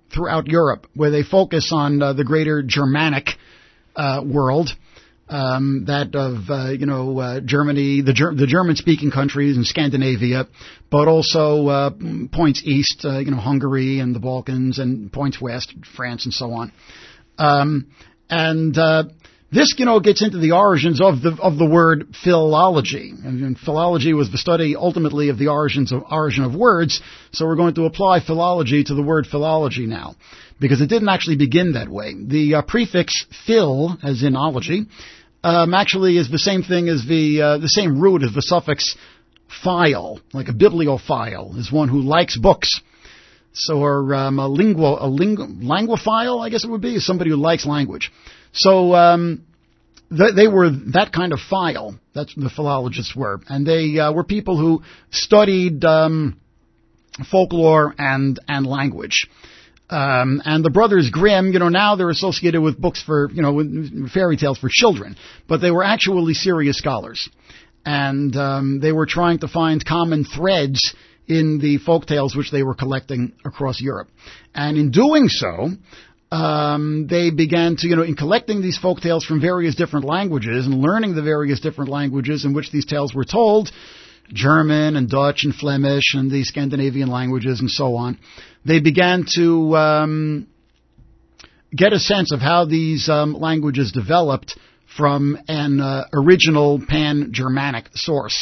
S4: throughout Europe, where they focus on uh, the greater Germanic uh, world, um, that of uh, you know uh, Germany, the Ger- the German-speaking countries in Scandinavia, but also uh, points east, uh, you know Hungary and the Balkans, and points west, France, and so on. Um, and uh, This, you know, gets into the origins of the of the word philology. And philology was the study ultimately of the origins of origin of words. So we're going to apply philology to the word philology now, because it didn't actually begin that way. The uh, prefix phil, as in ology, um, actually is the same thing as the uh, the same root as the suffix phile, like a bibliophile is one who likes books. So, or um, a linguo a lingu- languophile, I guess it would be, is somebody who likes language. So um, th- they were that kind of phile. That's what the philologists were, and they uh, were people who studied um, folklore and and language. Um, and the Brothers Grimm, you know, now they're associated with books for, you know, with fairy tales for children, but they were actually serious scholars, and um, they were trying to find common threads in the folk tales which they were collecting across Europe, and in doing so. Um, they began to, you know, in collecting these folk tales from various different languages and learning the various different languages in which these tales were told, German and Dutch and Flemish and the Scandinavian languages and so on, they began to um, get a sense of how these um, languages developed from an uh, original pan-Germanic source.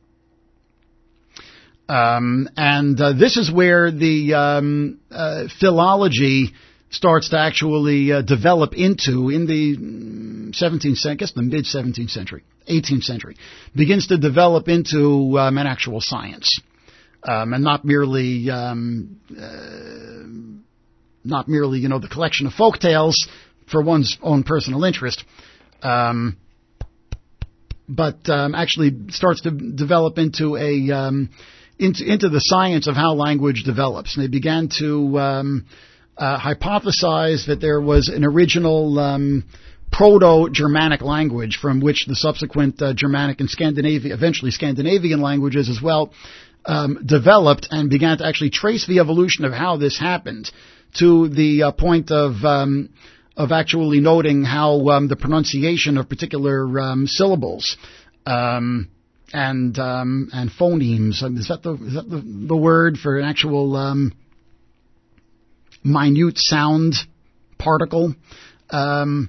S4: Um, and uh, this is where the um, uh, philology starts to actually uh, develop into, in the seventeenth century, I guess the mid-seventeenth century, eighteenth century, begins to develop into um, an actual science, um, and not merely, um, uh, not merely, you know, the collection of folk tales for one's own personal interest, um, but um, actually starts to develop into a um, into into the science of how language develops. And they began to um, Uh, hypothesized that there was an original um, Proto-Germanic language from which the subsequent uh, Germanic and Scandinavian, eventually Scandinavian languages as well, um, developed, and began to actually trace the evolution of how this happened to the uh, point of um, of actually noting how um, the pronunciation of particular um, syllables um, and um, and phonemes, is that the is that the, the word for an actual um, minute sound particle, um,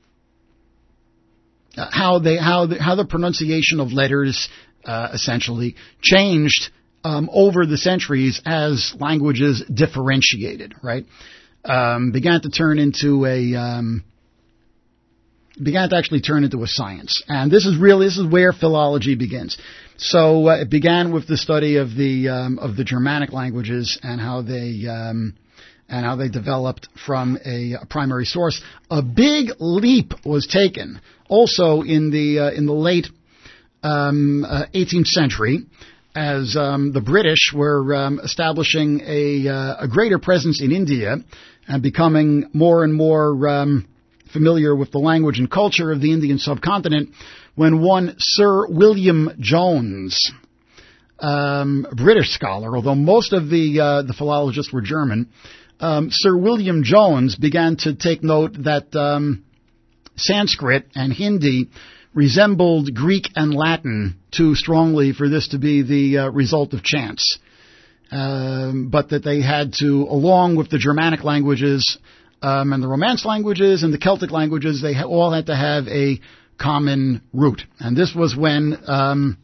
S4: how they how the, how the pronunciation of letters uh, essentially changed um, over the centuries as languages differentiated, right? Um, began to turn into a um, began to actually turn into a science, and this is really this is where philology begins. So uh, it began with the study of the um, of the Germanic languages and how they um, and how they developed from a, a primary source. A big leap was taken also in the uh, in the late um, uh, eighteenth century, as um, the British were um, establishing a, uh, a greater presence in India and becoming more and more um, familiar with the language and culture of the Indian subcontinent, when one Sir William Jones, um, a British scholar, although most of the uh, the philologists were German, Um, Sir William Jones began to take note that um, Sanskrit and Hindi resembled Greek and Latin too strongly for this to be the uh, result of chance, um, but that they had to, along with the Germanic languages um, and the Romance languages and the Celtic languages, they ha- all had to have a common root. And this was when um,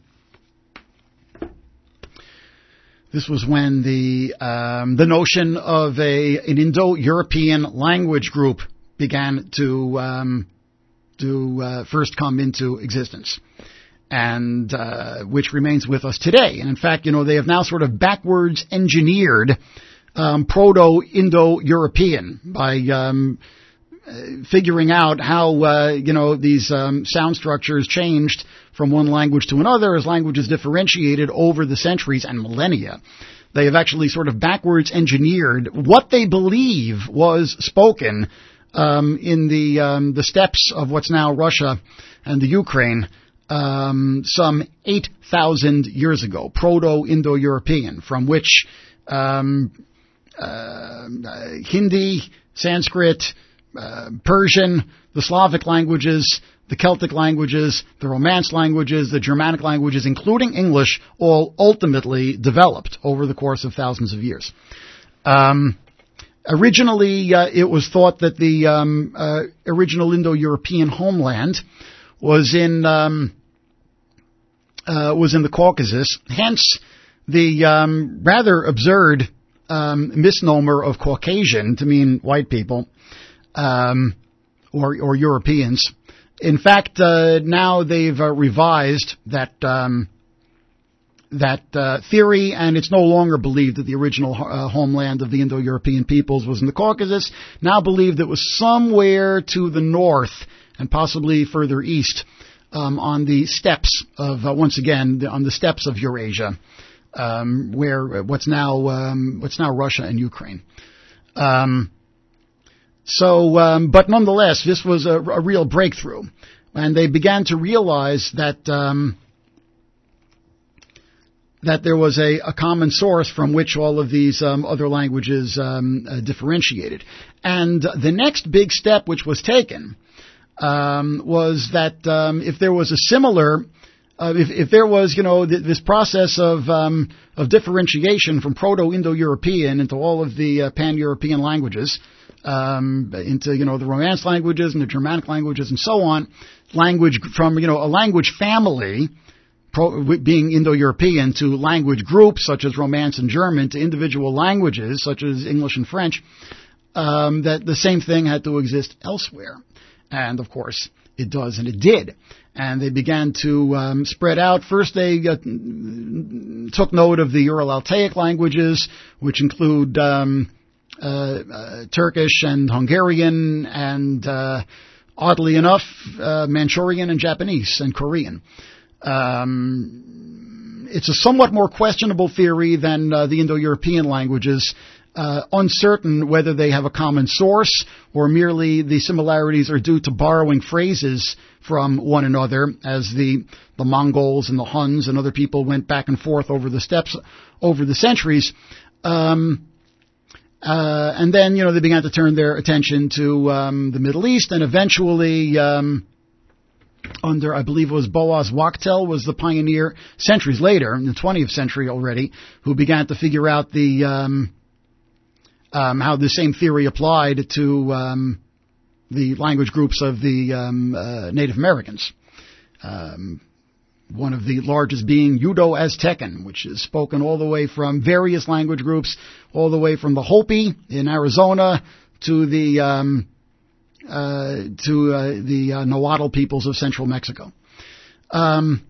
S4: This was when the um, the notion of a an Indo-European language group began to um, to uh, first come into existence, and uh, which remains with us today. And in fact, you know, they have now sort of backwards engineered um, Proto-Indo-European by um, figuring out how uh, you know these um, sound structures changed from one language to another as languages differentiated over the centuries and millennia. They have actually sort of backwards engineered what they believe was spoken um, in the um, the steppes of what's now Russia and the Ukraine um, some eight thousand years ago, Proto-Indo-European, from which um, uh, uh, Hindi, Sanskrit, uh, Persian, the Slavic languages, the Celtic languages, the Romance languages, the Germanic languages, including English, all ultimately developed over the course of thousands of years. Um, originally, uh, it was thought that the um, uh, original Indo-European homeland was in um, uh, was in the Caucasus. Hence, the um, rather absurd um, misnomer of Caucasian to mean white people um, or or Europeans. In fact, uh, now they've uh, revised that um, that uh, theory, and it's no longer believed that the original uh, homeland of the Indo-European peoples was in the Caucasus. Now believed it was somewhere to the north and possibly further east um, on the steppes of, uh, once again, the, on the steppes of Eurasia, um, where what's now um, what's now Russia and Ukraine. Um, So, um, but nonetheless, this was a, a real breakthrough, and they began to realize that um, that there was a, a common source from which all of these um, other languages um, uh, differentiated. And the next big step which was taken um, was that um, if there was a similar, uh, if, if there was, you know, th- this process of um, of differentiation from Proto-Indo-European into all of the uh, Pan-European languages. Um, into, you know, the Romance languages and the Germanic languages and so on, language from, you know, a language family, pro, being Indo-European, to language groups such as Romance and German, to individual languages such as English and French, um, that the same thing had to exist elsewhere. And, of course, it does, and it did. And they began to um, spread out. First, they uh, took note of the Ural-Altaic languages, which include um, uh, uh, Turkish and Hungarian, and uh, oddly enough, uh, Manchurian and Japanese and Korean. Um, it's a somewhat more questionable theory than uh, the Indo-European languages. Uh, uncertain whether they have a common source or merely the similarities are due to borrowing phrases from one another, as the the Mongols and the Huns and other people went back and forth over the steppes over the centuries. Um, uh, and then, you know, they began to turn their attention to um, the Middle East, and eventually, um, under, I believe it was Boaz Wachtel, was the pioneer, centuries later, in the twentieth century already, who began to figure out the um, Um, how the same theory applied to um, the language groups of the um, uh, Native Americans. Um, one of the largest being Udo-Aztecan, which is spoken all the way from various language groups, all the way from the Hopi in Arizona to the um, uh, to uh, the uh, Nahuatl peoples of central Mexico. Um,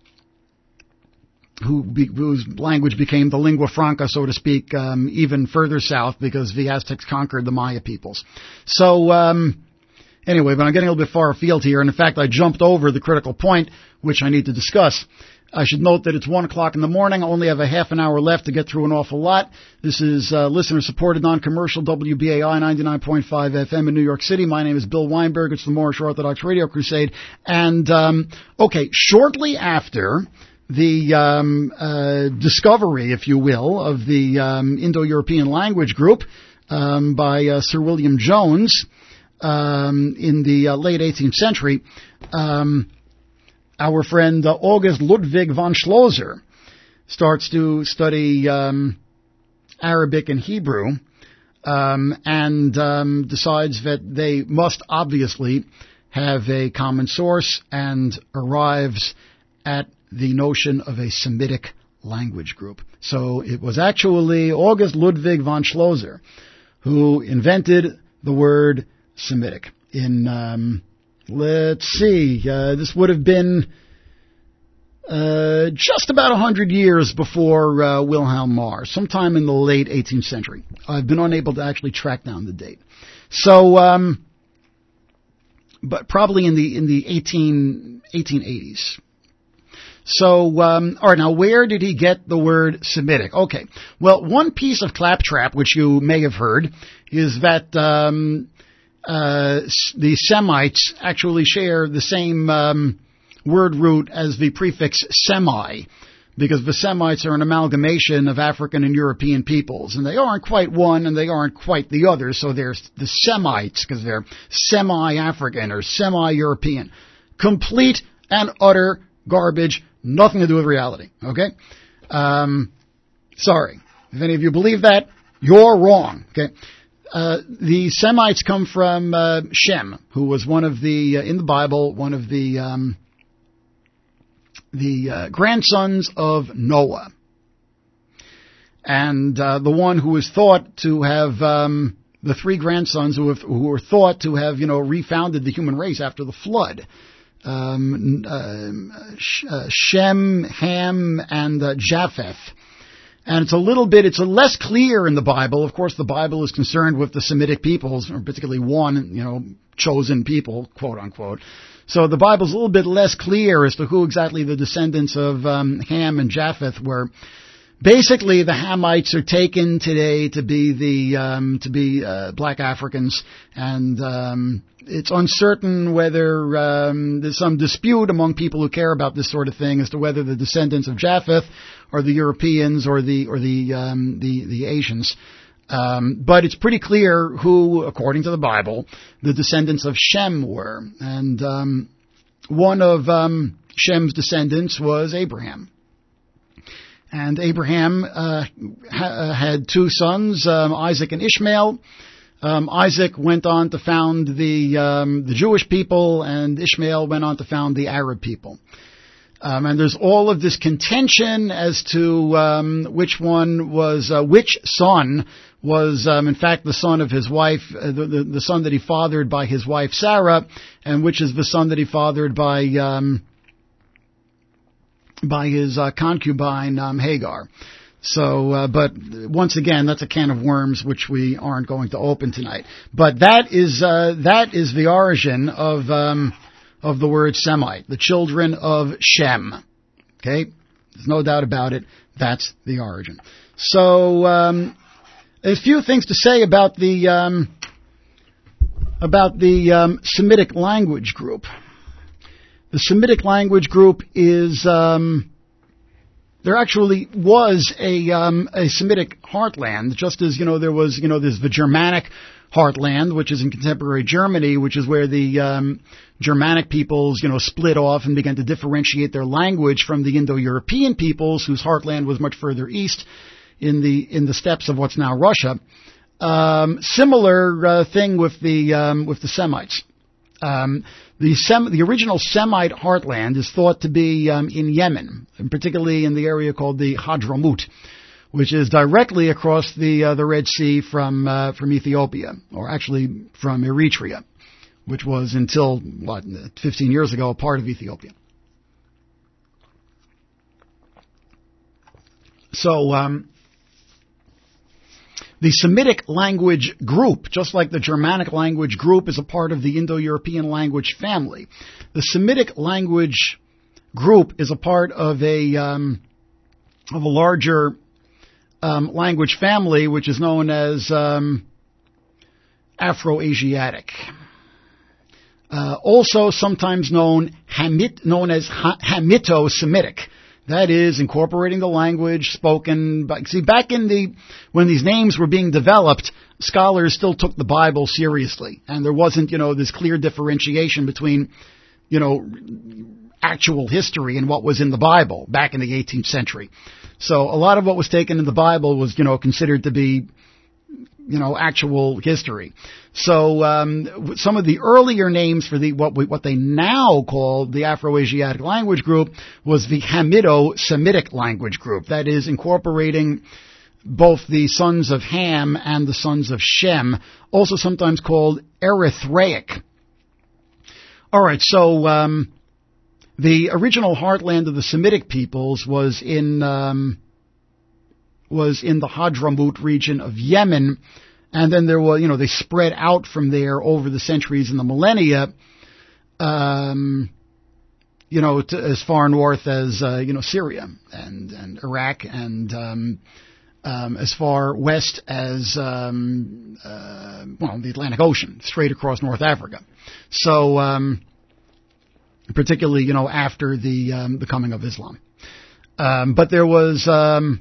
S4: Who be, whose language became the lingua franca, so to speak, um, even further south, because the Aztecs conquered the Maya peoples. So, um, anyway, but I'm getting a little bit far afield here, and in fact, I jumped over the critical point, which I need to discuss. I should note that it's one o'clock in the morning. I only have a half an hour left to get through an awful lot. This is uh, listener-supported, non-commercial W B A I ninety-nine point five F M in New York City. My name is Bill Weinberg. It's the Moorish Orthodox Radio Crusade. And, um, okay, shortly after the um, uh, discovery, if you will, of the um, Indo-European language group um, by uh, Sir William Jones um, in the uh, late eighteenth century, um, our friend uh, August Ludwig von Schlosser starts to study um, Arabic and Hebrew um, and um, decides that they must obviously have a common source, and arrives at the notion of a Semitic language group. So it was actually August Ludwig von Schlosser who invented the word Semitic. In, um, let's see, uh, this would have been uh, just about a hundred years before uh, Wilhelm Marr, sometime in the late eighteenth century. I've been unable to actually track down the date. So, um, but probably in the in the eighteen eighties. So, um, all right, now where did he get the word Semitic? Okay, well, one piece of claptrap, which you may have heard, is that um, uh, the Semites actually share the same um, word root as the prefix semi, because the Semites are an amalgamation of African and European peoples, and they aren't quite one and they aren't quite the other, so there's the Semites, because they're semi-African or semi-European. Complete and utter garbage, nothing to do with reality, okay? Um, sorry. If any of you believe that, you're wrong, okay? Uh, the Semites come from uh, Shem, who was one of the, uh, in the Bible, one of the... Um, the uh, grandsons of Noah, and uh, the one who is thought to have um, the three grandsons who have, who were thought to have you know refounded the human race after the flood, um, uh, Sh- uh, Shem, Ham, and uh, Japheth. And it's a little bit, it's a less clear in the Bible. Of course, the Bible is concerned with the Semitic peoples, or particularly one, you know, chosen people, quote unquote. So the Bible's a little bit less clear as to who exactly the descendants of um, Ham and Japheth were. Basically, the Hamites are taken today to be the um, to be uh, black Africans, and um, it's uncertain whether um, there's some dispute among people who care about this sort of thing as to whether the descendants of Japheth are the Europeans or the or the um, the, the Asians. Um, but it's pretty clear who, according to the Bible, the descendants of Shem were. And um, one of um, Shem's descendants was Abraham. And Abraham uh, ha- had two sons, um, Isaac and Ishmael. Um, Isaac went on to found the um, the Jewish people, and Ishmael went on to found the Arab people. Um, and there's all of this contention as to um, which one was, uh, which son was, um, in fact, the son of his wife, uh, the, the, the son that he fathered by his wife Sarah, and which is the son that he fathered by um, by his uh, concubine um, Hagar. So, uh, but once again, that's a can of worms which we aren't going to open tonight. But that is uh, that is the origin of. Um, of the word Semite, the children of Shem. Okay? There's no doubt about it. That's the origin. So, um, a few things to say about the, um, about the, um, Semitic language group. The Semitic language group is, um, there actually was a, um, a Semitic heartland, just as, you know, there was, you know, there's the Germanic heartland, which is in contemporary Germany, which is where the um, Germanic peoples, you know, split off and began to differentiate their language from the Indo-European peoples, whose heartland was much further east in the in the steppes of what's now Russia. Um, similar uh, thing with the um, with the Semites. Um, the Sem- the original Semite heartland is thought to be um, in Yemen, and particularly in the area called the Hadramut, which is directly across the uh, the Red Sea from uh, from Ethiopia, or actually from Eritrea, which was until what fifteen years ago a part of Ethiopia. So um, the Semitic language group, just like the Germanic language group, is a part of the Indo-European language family. The Semitic language group is a part of a um, of a larger Um, language family, which is known as um, Afro-Asiatic. Uh, also sometimes known Hamit, known as ha- Hamito-Semitic. That is, incorporating the language spoken by... See, back in the... when these names were being developed, scholars still took the Bible seriously. And there wasn't, you know, this clear differentiation between, you know, actual history and what was in the Bible back in the eighteenth century. So a lot of what was taken in the Bible was, you know, considered to be, you know, actual history. So um, some of the earlier names for the what we, what they now call the Afro-Asiatic language group was the Hamido-Semitic language group. That is, incorporating both the sons of Ham and the sons of Shem, also sometimes called Erithraic. All right, so um, the original heartland of the Semitic peoples was in um, was in the Hadramut region of Yemen, and then there was, you know, they spread out from there over the centuries and the millennia, um, you know, to, as far north as uh, you know Syria and and Iraq, and um, um, as far west as um, uh, well the Atlantic Ocean, straight across North Africa. So. Um, particularly, you know, after the um, the coming of Islam. Um, but there was um,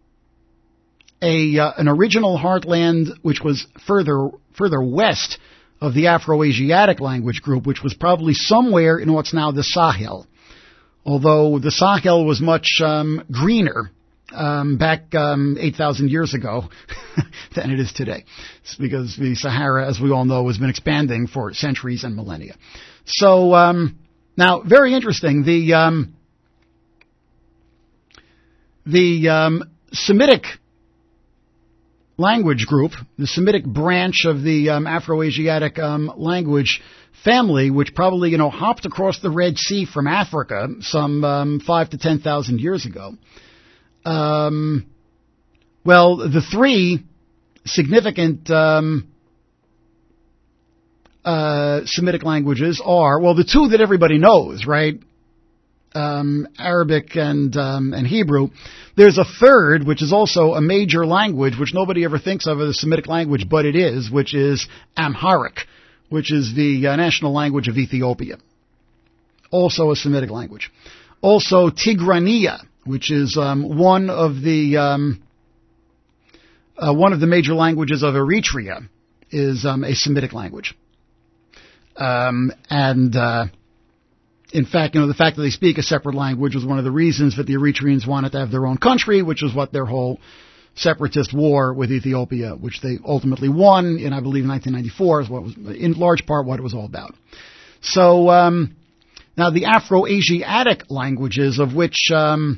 S4: a uh, an original heartland which was further further west of the Afro-Asiatic language group, which was probably somewhere in what's now the Sahel. Although the Sahel was much um, greener um, back um, eight thousand years ago than it is today. It's because the Sahara, as we all know, has been expanding for centuries and millennia. So um, now, very interesting, the um, the um, Semitic language group, the Semitic branch of the um, Afro-Asiatic um, language family, which probably, you know, hopped across the Red Sea from Africa some um, five to ten thousand years ago. Um, well, the three significant um, uh, Semitic languages are, well, the two that everybody knows, right? Um, Arabic and um, and Hebrew. There's a third, which is also a major language, which nobody ever thinks of as a Semitic language, but it is, which is Amharic, which is the uh, national language of Ethiopia. Also a Semitic language. Also Tigrania, which is um, one of the um, uh, one of the major languages of Eritrea, is um, a Semitic language. Um, and uh, in fact, you know, the fact that they speak a separate language was one of the reasons that the Eritreans wanted to have their own country, which is what their whole separatist war with Ethiopia, which they ultimately won in, I believe, nineteen ninety-four, is what was, in large part, what it was all about. So um, now the Afro-Asiatic languages, of which um,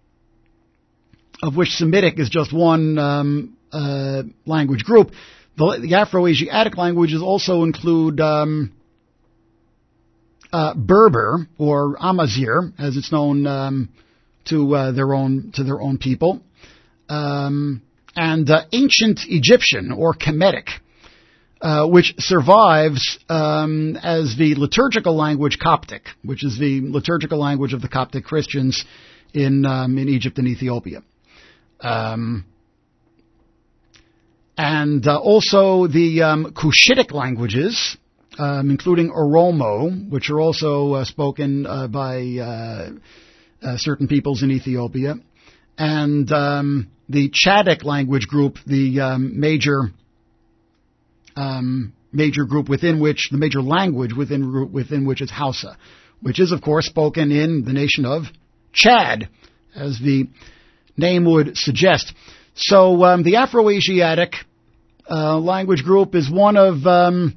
S4: of which Semitic is just one um, uh, language group, the, the Afro-Asiatic languages also include um, uh, Berber or Amazigh, as it's known um, to uh, their own to their own people. Um, and uh, ancient Egyptian, or Kemetic, uh, which survives um, as the liturgical language Coptic, which is the liturgical language of the Coptic Christians in um, in Egypt and Ethiopia. Um, and uh, also the um, Cushitic languages, um, including Oromo, which are also uh, spoken uh, by uh, uh, certain peoples in Ethiopia. And um, the Chadic language group, the um, major um, major group within which, the major language within within which is Hausa, which is, of course, spoken in the nation of Chad, as the name would suggest. So um, the Afro-Asiatic uh, language group is one of um,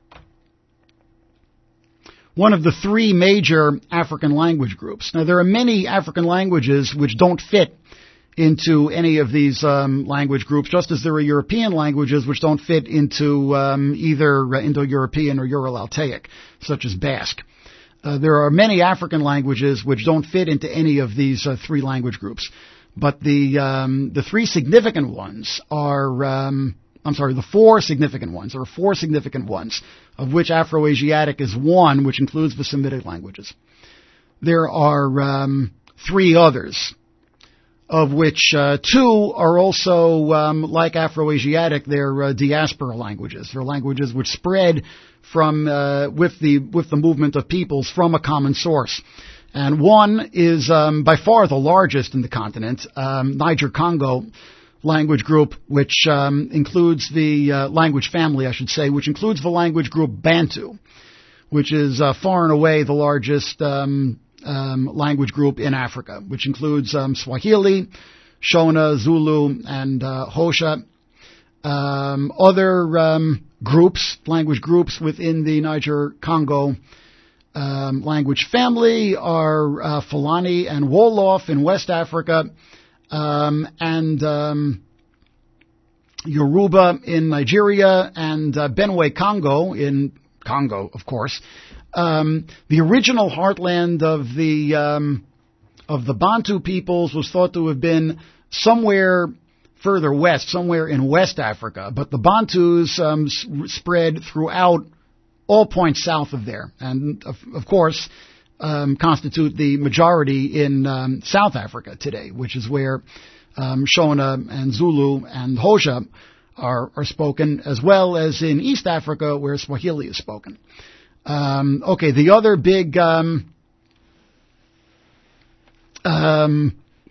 S4: one of the three major African language groups. Now, there are many African languages which don't fit into any of these um, language groups, just as there are European languages which don't fit into um, either uh, Indo-European or Ural-Altaic, such as Basque. Uh, there are many African languages which don't fit into any of these uh, three language groups. But the um, the three significant ones are, um, I'm sorry, the four significant ones. There are four significant ones, of which Afro-Asiatic is one, which includes the Semitic languages. There are um, three others, of which uh, two are also, um, like Afro-Asiatic, they're uh, diaspora languages. They're languages which spread from uh, with the with the movement of peoples from a common source. And one is um, by far the largest in the continent, um, Niger-Congo language group, which um, includes the uh, language family, I should say, which includes the language group Bantu, which is uh, far and away the largest um, um, language group in Africa, which includes um, Swahili, Shona, Zulu, and uh, Hausa. Um, other um, groups, language groups within the Niger-Congo Um, language family are uh, Fulani and Wolof in West Africa, um, and um, Yoruba in Nigeria, and uh, Benue Congo in Congo, of course. Um, the original heartland of the um, of the Bantu peoples was thought to have been somewhere further west, somewhere in West Africa, but the Bantus um, s- spread throughout all points south of there, and of, of course um, constitute the majority in um, South Africa today, which is where um, Shona and Zulu and Hausa are, are spoken, as well as in East Africa, where Swahili is spoken. Um, okay, the other big um, um,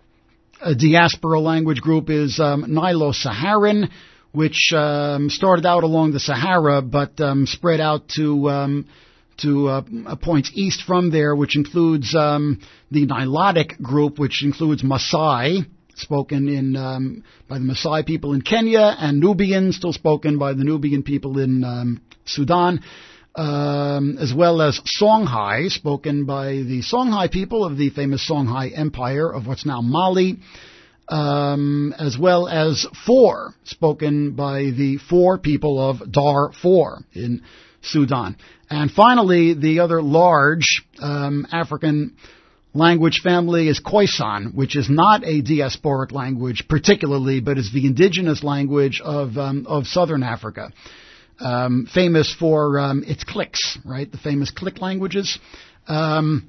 S4: a diaspora language group is um, Nilo-Saharan, which um, started out along the Sahara, but um, spread out to um, to uh, points east from there, which includes um, the Nilotic group, which includes Maasai, spoken in um, by the Maasai people in Kenya, and Nubian, still spoken by the Nubian people in um, Sudan. Um, as well as Songhai, spoken by the Songhai people of the famous Songhai Empire of what's now Mali, um, as well as Four, spoken by the Four people of Darfur in Sudan. And finally, the other large um, African language family is Khoisan, which is not a diasporic language particularly, but is the indigenous language of um, of southern Africa. Um, famous for um, its cliques, right? The famous clique languages. Um,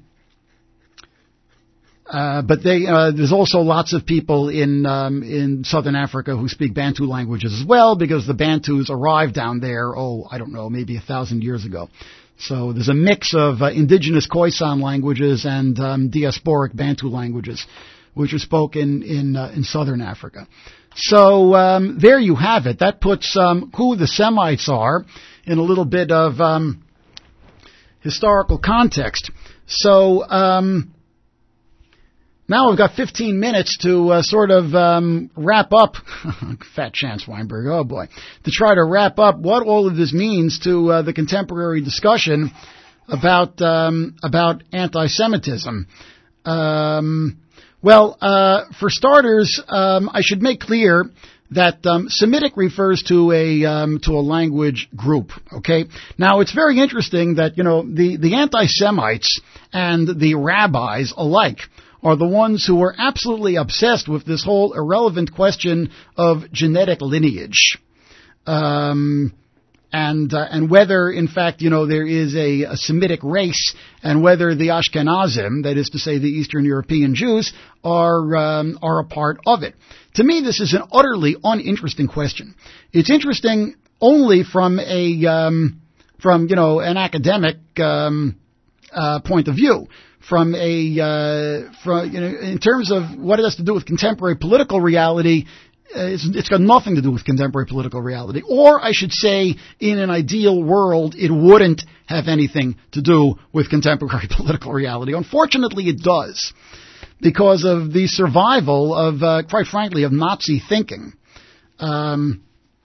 S4: uh, but they, uh, there's also lots of people in um, in southern Africa who speak Bantu languages as well, because the Bantus arrived down there, oh, I don't know, maybe a thousand years ago. So there's a mix of uh, indigenous Khoisan languages and um, diasporic Bantu languages, which are spoken in uh, in southern Africa. So um, there you have it. That puts um, who the Semites are in a little bit of um, historical context. So um, now we've got fifteen minutes to uh, sort of um, wrap up. Fat chance, Weinberg. Oh boy, to try to wrap up what all of this means to uh, the contemporary discussion about um, about anti-Semitism. Um, Well, uh, for starters, um, I should make clear that um, Semitic refers to a um, to a language group. Okay, now it's very interesting that you know the the anti-Semites and the rabbis alike are the ones who are absolutely obsessed with this whole irrelevant question of genetic lineage. Um, And uh, and whether, in fact, you know, there is a, a Semitic race, and whether the Ashkenazim, that is to say, the Eastern European Jews, are um, are a part of it. To me, this is an utterly uninteresting question. It's interesting only from a um, from you know an academic um, uh, point of view. From a uh, from you know in terms of what it has to do with contemporary political reality. It's, it's got nothing to do with contemporary political reality. Or, I should say, in an ideal world, it wouldn't have anything to do with contemporary political reality. Unfortunately, it does, because of the survival of, uh, quite frankly, of Nazi thinking, um,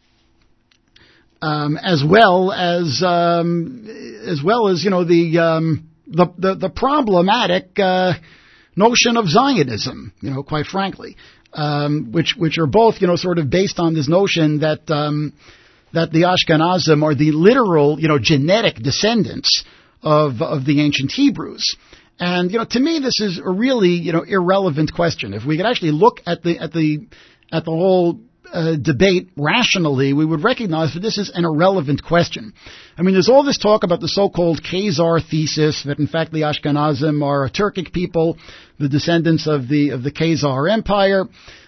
S4: um, as well as, um, as well as, you know, the um, the, the the problematic uh, notion of Zionism. You know, quite frankly. Um, which which are both, you know, sort of based on this notion that um, that the Ashkenazim are the literal, you know, genetic descendants of of the ancient Hebrews. And, you know, to me, this is a really, you know, irrelevant question. If we could actually look at the at the at the whole uh, debate rationally, we would recognize that this is an irrelevant question. I mean, there's all this talk about the so-called Khazar thesis, that in fact the Ashkenazim are a Turkic people, the descendants of the of the Khazar Empire,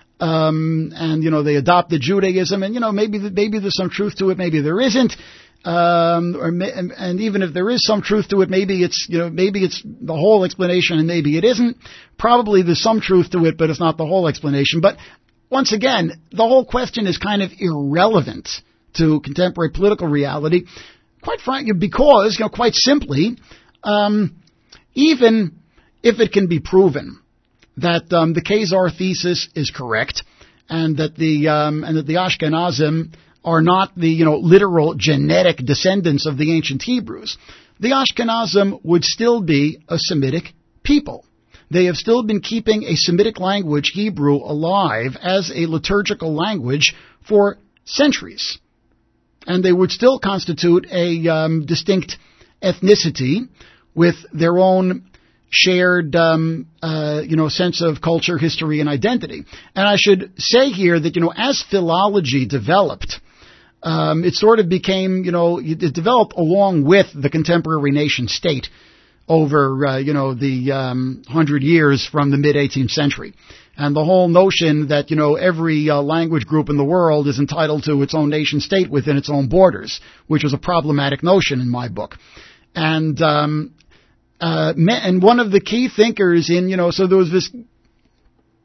S4: um, and you know they adopted Judaism, and you know maybe maybe there's some truth to it, maybe there isn't, um, or and, and even if there is some truth to it, maybe it's you know maybe it's the whole explanation, and maybe it isn't. Probably there's some truth to it, but it's not the whole explanation. But once again, the whole question is kind of irrelevant to contemporary political reality, quite frankly, because you know quite simply, um, even if it can be proven that um, the Khazar thesis is correct, and that the um, and that the Ashkenazim are not the you know literal genetic descendants of the ancient Hebrews, the Ashkenazim would still be a Semitic people. They have still been keeping a Semitic language, Hebrew, alive as a liturgical language for centuries, and they would still constitute a um, distinct ethnicity with their own shared, um, uh, you know, sense of culture, history, and identity. And I should say here that, you know, as philology developed, um, it sort of became, you know, it developed along with the contemporary nation state over, uh, you know, the um, hundred years from the mid-eighteenth century. And the whole notion that, you know, every uh, language group in the world is entitled to its own nation state within its own borders, which was a problematic notion in my book. And, um, Uh, and one of the key thinkers in, you know, so there was this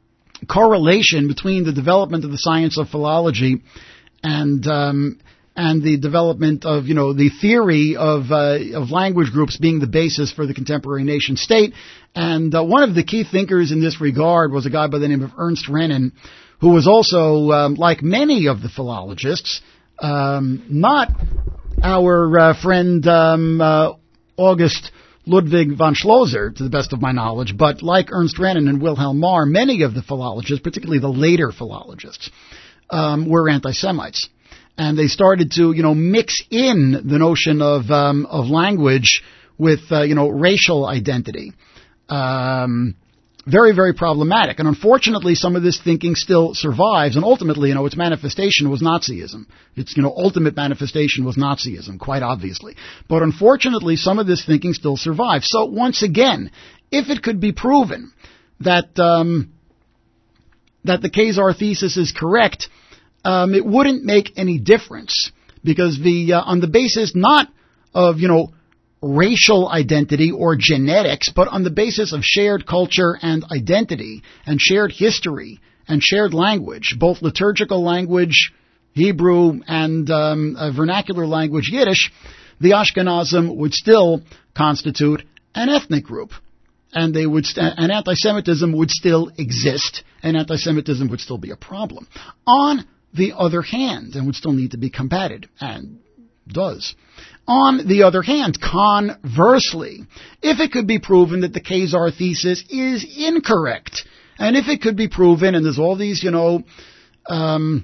S4: correlation between the development of the science of philology and um, and the development of, you know, the theory of uh, of language groups being the basis for the contemporary nation state. And uh, one of the key thinkers in this regard was a guy by the name of Ernst Renan, who was also, um, like many of the philologists, um, not our uh, friend um, uh, August Ludwig von Schlosser, to the best of my knowledge, but like Ernst Renan and Wilhelm Marr, many of the philologists, particularly the later philologists, um, were anti-Semites. And they started to, you know, mix in the notion of um, of language with, uh, you know, racial identity. Um, very, very problematic. And unfortunately, some of this thinking still survives. And ultimately, you know, its manifestation was Nazism. Its, you know, ultimate manifestation was Nazism, quite obviously. But unfortunately, some of this thinking still survives. So once again, if it could be proven that um, that the Khazar thesis is correct, Um, it wouldn't make any difference, because the uh, on the basis not of, you know, racial identity or genetics, but on the basis of shared culture and identity and shared history and shared language, both liturgical language, Hebrew, and um, a vernacular language, Yiddish, the Ashkenazim would still constitute an ethnic group. And they would, st- and anti-Semitism would still exist, and anti-Semitism would still be a problem. On the other hand, and would still need to be combated, and does. On the other hand, conversely, if it could be proven that the Khazar thesis is incorrect, and if it could be proven, and there's all these, you know, um,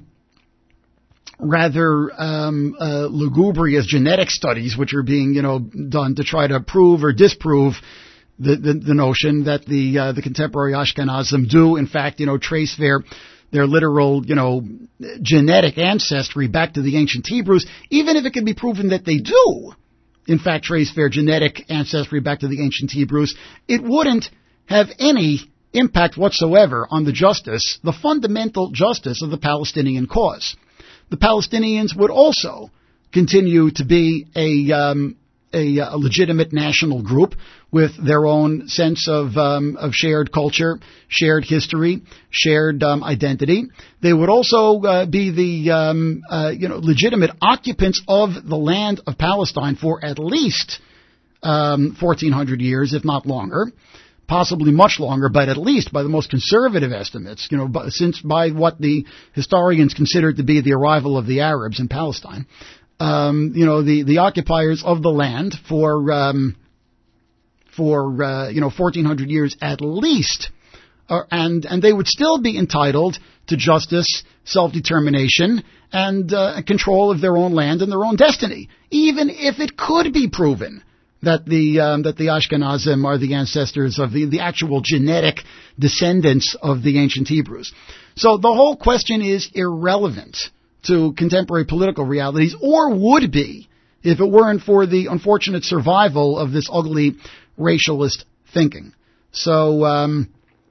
S4: rather um, uh, lugubrious genetic studies which are being, you know, done to try to prove or disprove the the, the notion that the uh, the contemporary Ashkenazim do, in fact, you know, trace their their literal, you know, genetic ancestry back to the ancient Hebrews, even if it can be proven that they do, in fact, trace their genetic ancestry back to the ancient Hebrews, it wouldn't have any impact whatsoever on the justice, the fundamental justice of the Palestinian cause. The Palestinians would also continue to be a um, a, a legitimate national group with their own sense of um, of shared culture, shared history, shared um, identity. They would also uh, be the um, uh, you know legitimate occupants of the land of Palestine for at least um, fourteen hundred years, if not longer. Possibly much longer, but at least by the most conservative estimates, you know, by, since by what the historians consider to be the arrival of the Arabs in Palestine, um, you know, the, the occupiers of the land for, um, for, uh, you know, fourteen hundred years at least, uh, and, and they would still be entitled to justice, self-determination, and, uh, control of their own land and their own destiny, even if it could be proven that the um, that the Ashkenazim are the ancestors of the, the actual genetic descendants of the ancient Hebrews. So the whole question is irrelevant to contemporary political realities, or would be if it weren't for the unfortunate survival of this ugly racialist thinking. So, um,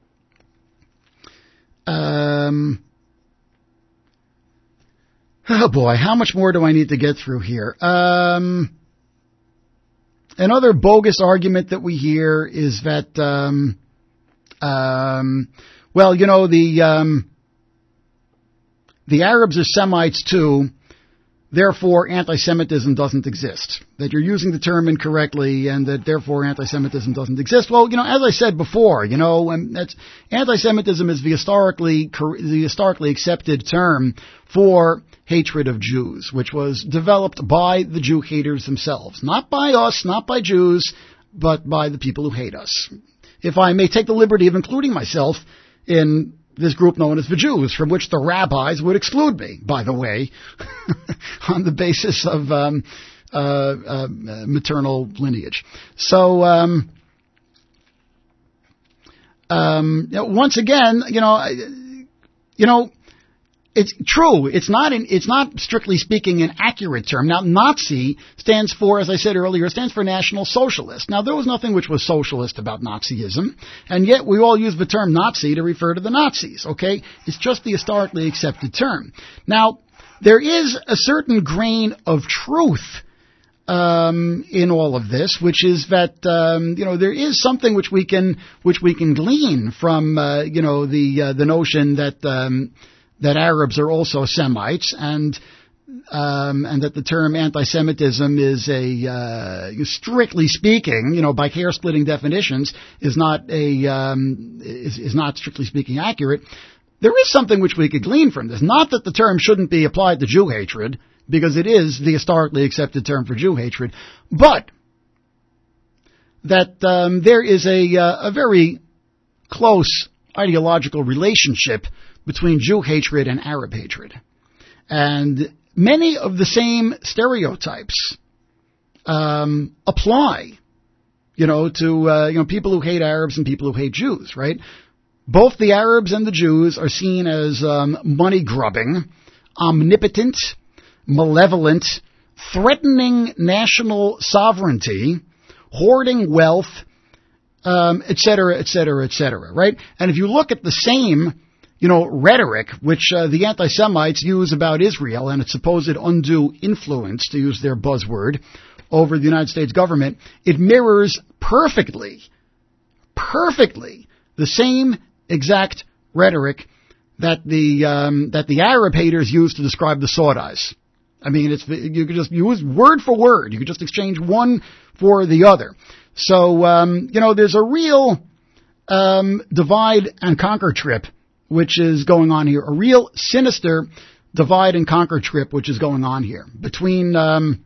S4: um, oh boy, how much more do I need to get through here? Um... Another bogus argument that we hear is that, um, um, well, you know, the um, the Arabs are Semites too, therefore anti-Semitism doesn't exist. That you're using the term incorrectly, and that therefore anti-Semitism doesn't exist. Well, you know, as I said before, you know, and that's, anti-Semitism is the historically the historically accepted term for hatred of Jews, which was developed by the Jew haters themselves. Not by us, not by Jews, but by the people who hate us. If I may take the liberty of including myself in this group known as the Jews, from which the rabbis would exclude me, by the way, on the basis of um, uh, uh, maternal lineage. So, um, um, you know, once again, you know, you know, it's true. It's not in, it's not strictly speaking an accurate term. Now, Nazi stands for, as I said earlier, stands for National Socialist. Now, there was nothing which was socialist about Nazism, and yet we all use the term Nazi to refer to the Nazis, okay? It's just the historically accepted term. Now, there is a certain grain of truth um, in all of this, which is that um, you know there is something which we can which we can glean from uh, you know the uh, the notion that um, that Arabs are also Semites, and um, and that the term anti-Semitism is a uh, strictly speaking, you know, by hair-splitting definitions, is not a um, is, is not strictly speaking accurate. There is something which we could glean from this. Not that the term shouldn't be applied to Jew hatred, because it is the historically accepted term for Jew hatred, but that um, there is a, uh, a very close ideological relationship between Jew hatred and Arab hatred. And many of the same stereotypes um, apply, you know, to uh, you know people who hate Arabs and people who hate Jews, right? Both the Arabs and the Jews are seen as um, money-grubbing, omnipotent, malevolent, threatening national sovereignty, hoarding wealth, um, et cetera, et cetera, et cetera, right? And if you look at the same, you know, rhetoric which uh, the anti-Semites use about Israel and its supposed undue influence, to use their buzzword, over the United States government, it mirrors perfectly, perfectly the same exact rhetoric that the um, that the Arab haters use to describe the Saudis. I mean, it's you could just use word for word. You could just exchange one for the other. So um, you know, there's a real um, divide and conquer trip which is going on here. A real sinister divide and conquer trip which is going on here between um,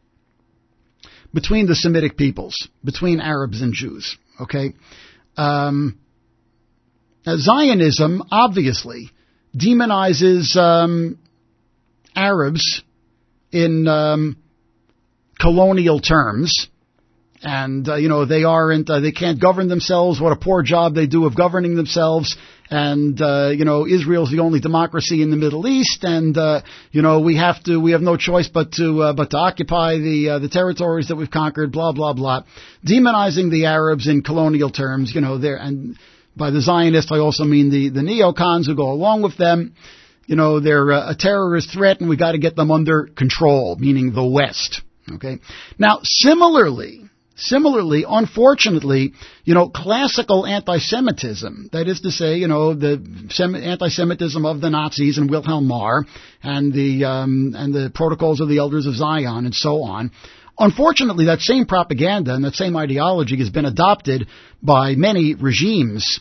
S4: between the Semitic peoples, between Arabs and Jews. Okay. Um, Now, Zionism obviously demonizes um, Arabs in um, colonial terms, and uh, you know they aren't, uh, they can't govern themselves. What a poor job they do of governing themselves. And uh, you know Israel's the only democracy in the Middle East, and uh, you know we have to, we have no choice but to uh, but to occupy the uh, the territories that we've conquered. Blah blah blah, demonizing the Arabs in colonial terms. You know there and. By the Zionists, I also mean the, the neocons who go along with them. You know, they're a, a terrorist threat and we got to get them under control, meaning the West. Okay. Now, similarly, similarly, unfortunately, you know, classical anti-Semitism, that is to say, you know, the Sem- anti-Semitism of the Nazis and Wilhelm Marr and the, um, and the Protocols of the Elders of Zion and so on. Unfortunately, that same propaganda and that same ideology has been adopted by many regimes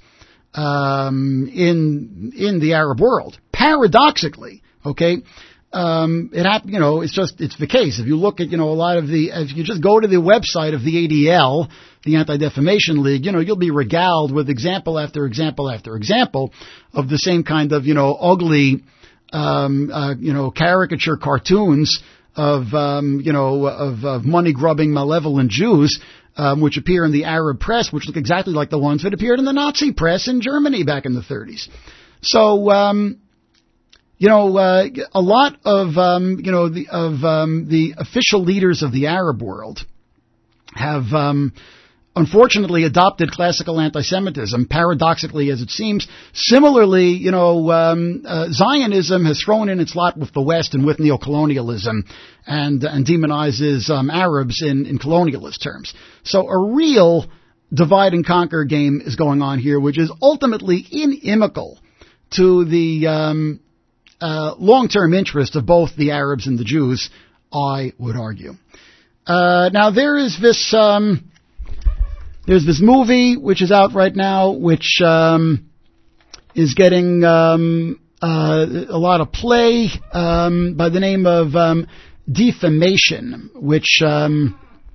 S4: um, in in the Arab world. Paradoxically, okay, um, it hap- you know it's just it's the case. If you look at you know a lot of the if you just go to the website of the A D L, the Anti-Defamation League, you know you'll be regaled with example after example after example of the same kind of you know ugly um, uh, you know caricature cartoons of, um, you know, of, of money-grubbing, malevolent Jews, um, which appear in the Arab press, which look exactly like the ones that appeared in the Nazi press in Germany back in the thirties. So, um, you know, uh, a lot of, um, you know, the, of um, the official leaders of the Arab world have, um, unfortunately adopted classical anti-Semitism, paradoxically as it seems. Similarly, you know, um, uh, Zionism has thrown in its lot with the West and with neocolonialism and, and demonizes um, Arabs in, in colonialist terms. So a real divide and conquer game is going on here, which is ultimately inimical to the um, uh, long-term interest of both the Arabs and the Jews, I would argue. Uh, now, there is this... Um, There's this movie which is out right now, which um, is getting um, uh, a lot of play um, by the name of um, Defamation, which um,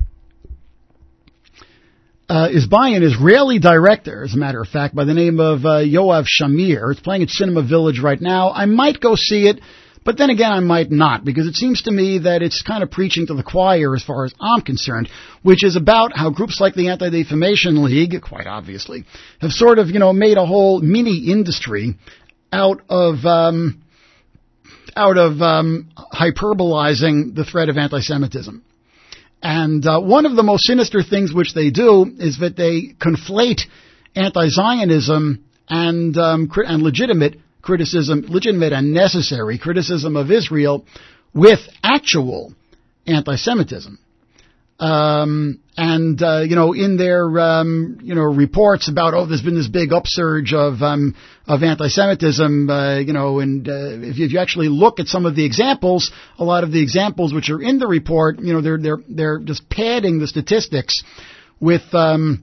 S4: uh, is by an Israeli director, as a matter of fact, by the name of uh, Yoav Shamir. It's playing at Cinema Village right now. I might go see it. But then again, I might not, because it seems to me that it's kind of preaching to the choir as far as I'm concerned, which is about how groups like the Anti-Defamation League, quite obviously, have sort of, you know, made a whole mini industry out of, um, out of, um, hyperbolizing the threat of anti-Semitism. And, uh, one of the most sinister things which they do is that they conflate anti-Zionism and, um, and legitimate criticism, legitimate and necessary criticism of Israel with actual anti-Semitism. Um, and, uh, you know, in their, um, you know, reports about, oh, there's been this big upsurge of, um, of anti-Semitism, uh, you know, and, uh, if you, if you actually look at some of the examples, a lot of the examples which are in the report, you know, they're, they're, they're just padding the statistics with, um,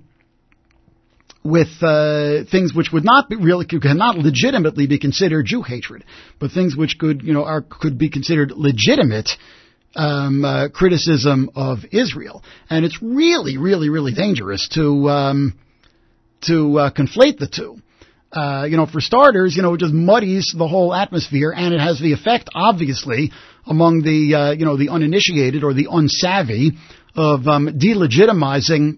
S4: with, uh, things which would not be really, could not legitimately be considered Jew hatred, but things which could, you know, are, could be considered legitimate Um, uh, criticism of Israel, and it's really, really, really dangerous to um, to uh, conflate the two. Uh, you know, for starters, you know, it just muddies the whole atmosphere, and it has the effect, obviously, among the uh, you know the uninitiated or the unsavvy of um, delegitimizing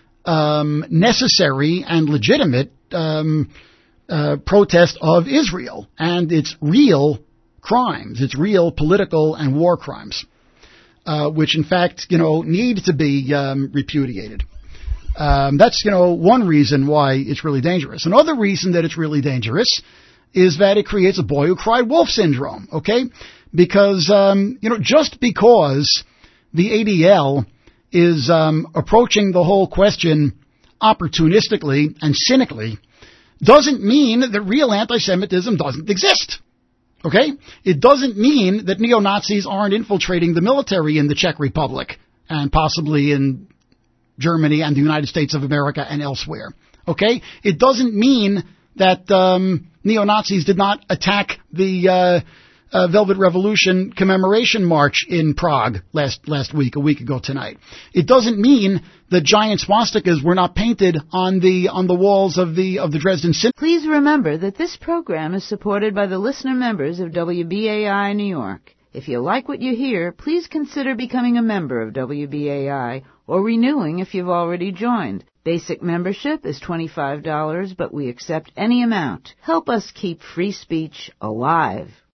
S4: um, necessary and legitimate um, uh, protest of Israel and its real crimes, its real political and war crimes. Uh, which in fact, you know, need to be um, repudiated. Um, that's, you know, one reason why it's really dangerous. Another reason that it's really dangerous is that it creates a boy who cried wolf syndrome, okay? Because, um, you know, just because the A D L is um, approaching the whole question opportunistically and cynically doesn't mean that real anti-Semitism doesn't exist. Okay? It doesn't mean that neo-Nazis aren't infiltrating the military in the Czech Republic and possibly in Germany and the United States of America and elsewhere. Okay? It doesn't mean that um, neo-Nazis did not attack the uh, uh, Velvet Revolution commemoration march in Prague last last week, a week ago tonight. It doesn't mean that giant swastikas were not painted on the on the walls of the of the Dresden Synagogue.
S1: Please remember that this program is supported by the listener members of W B A I New York. If you like what you hear, please consider becoming a member of W B A I or renewing if you've already joined. Basic membership is twenty-five dollars, but we accept any amount. Help us keep free speech alive.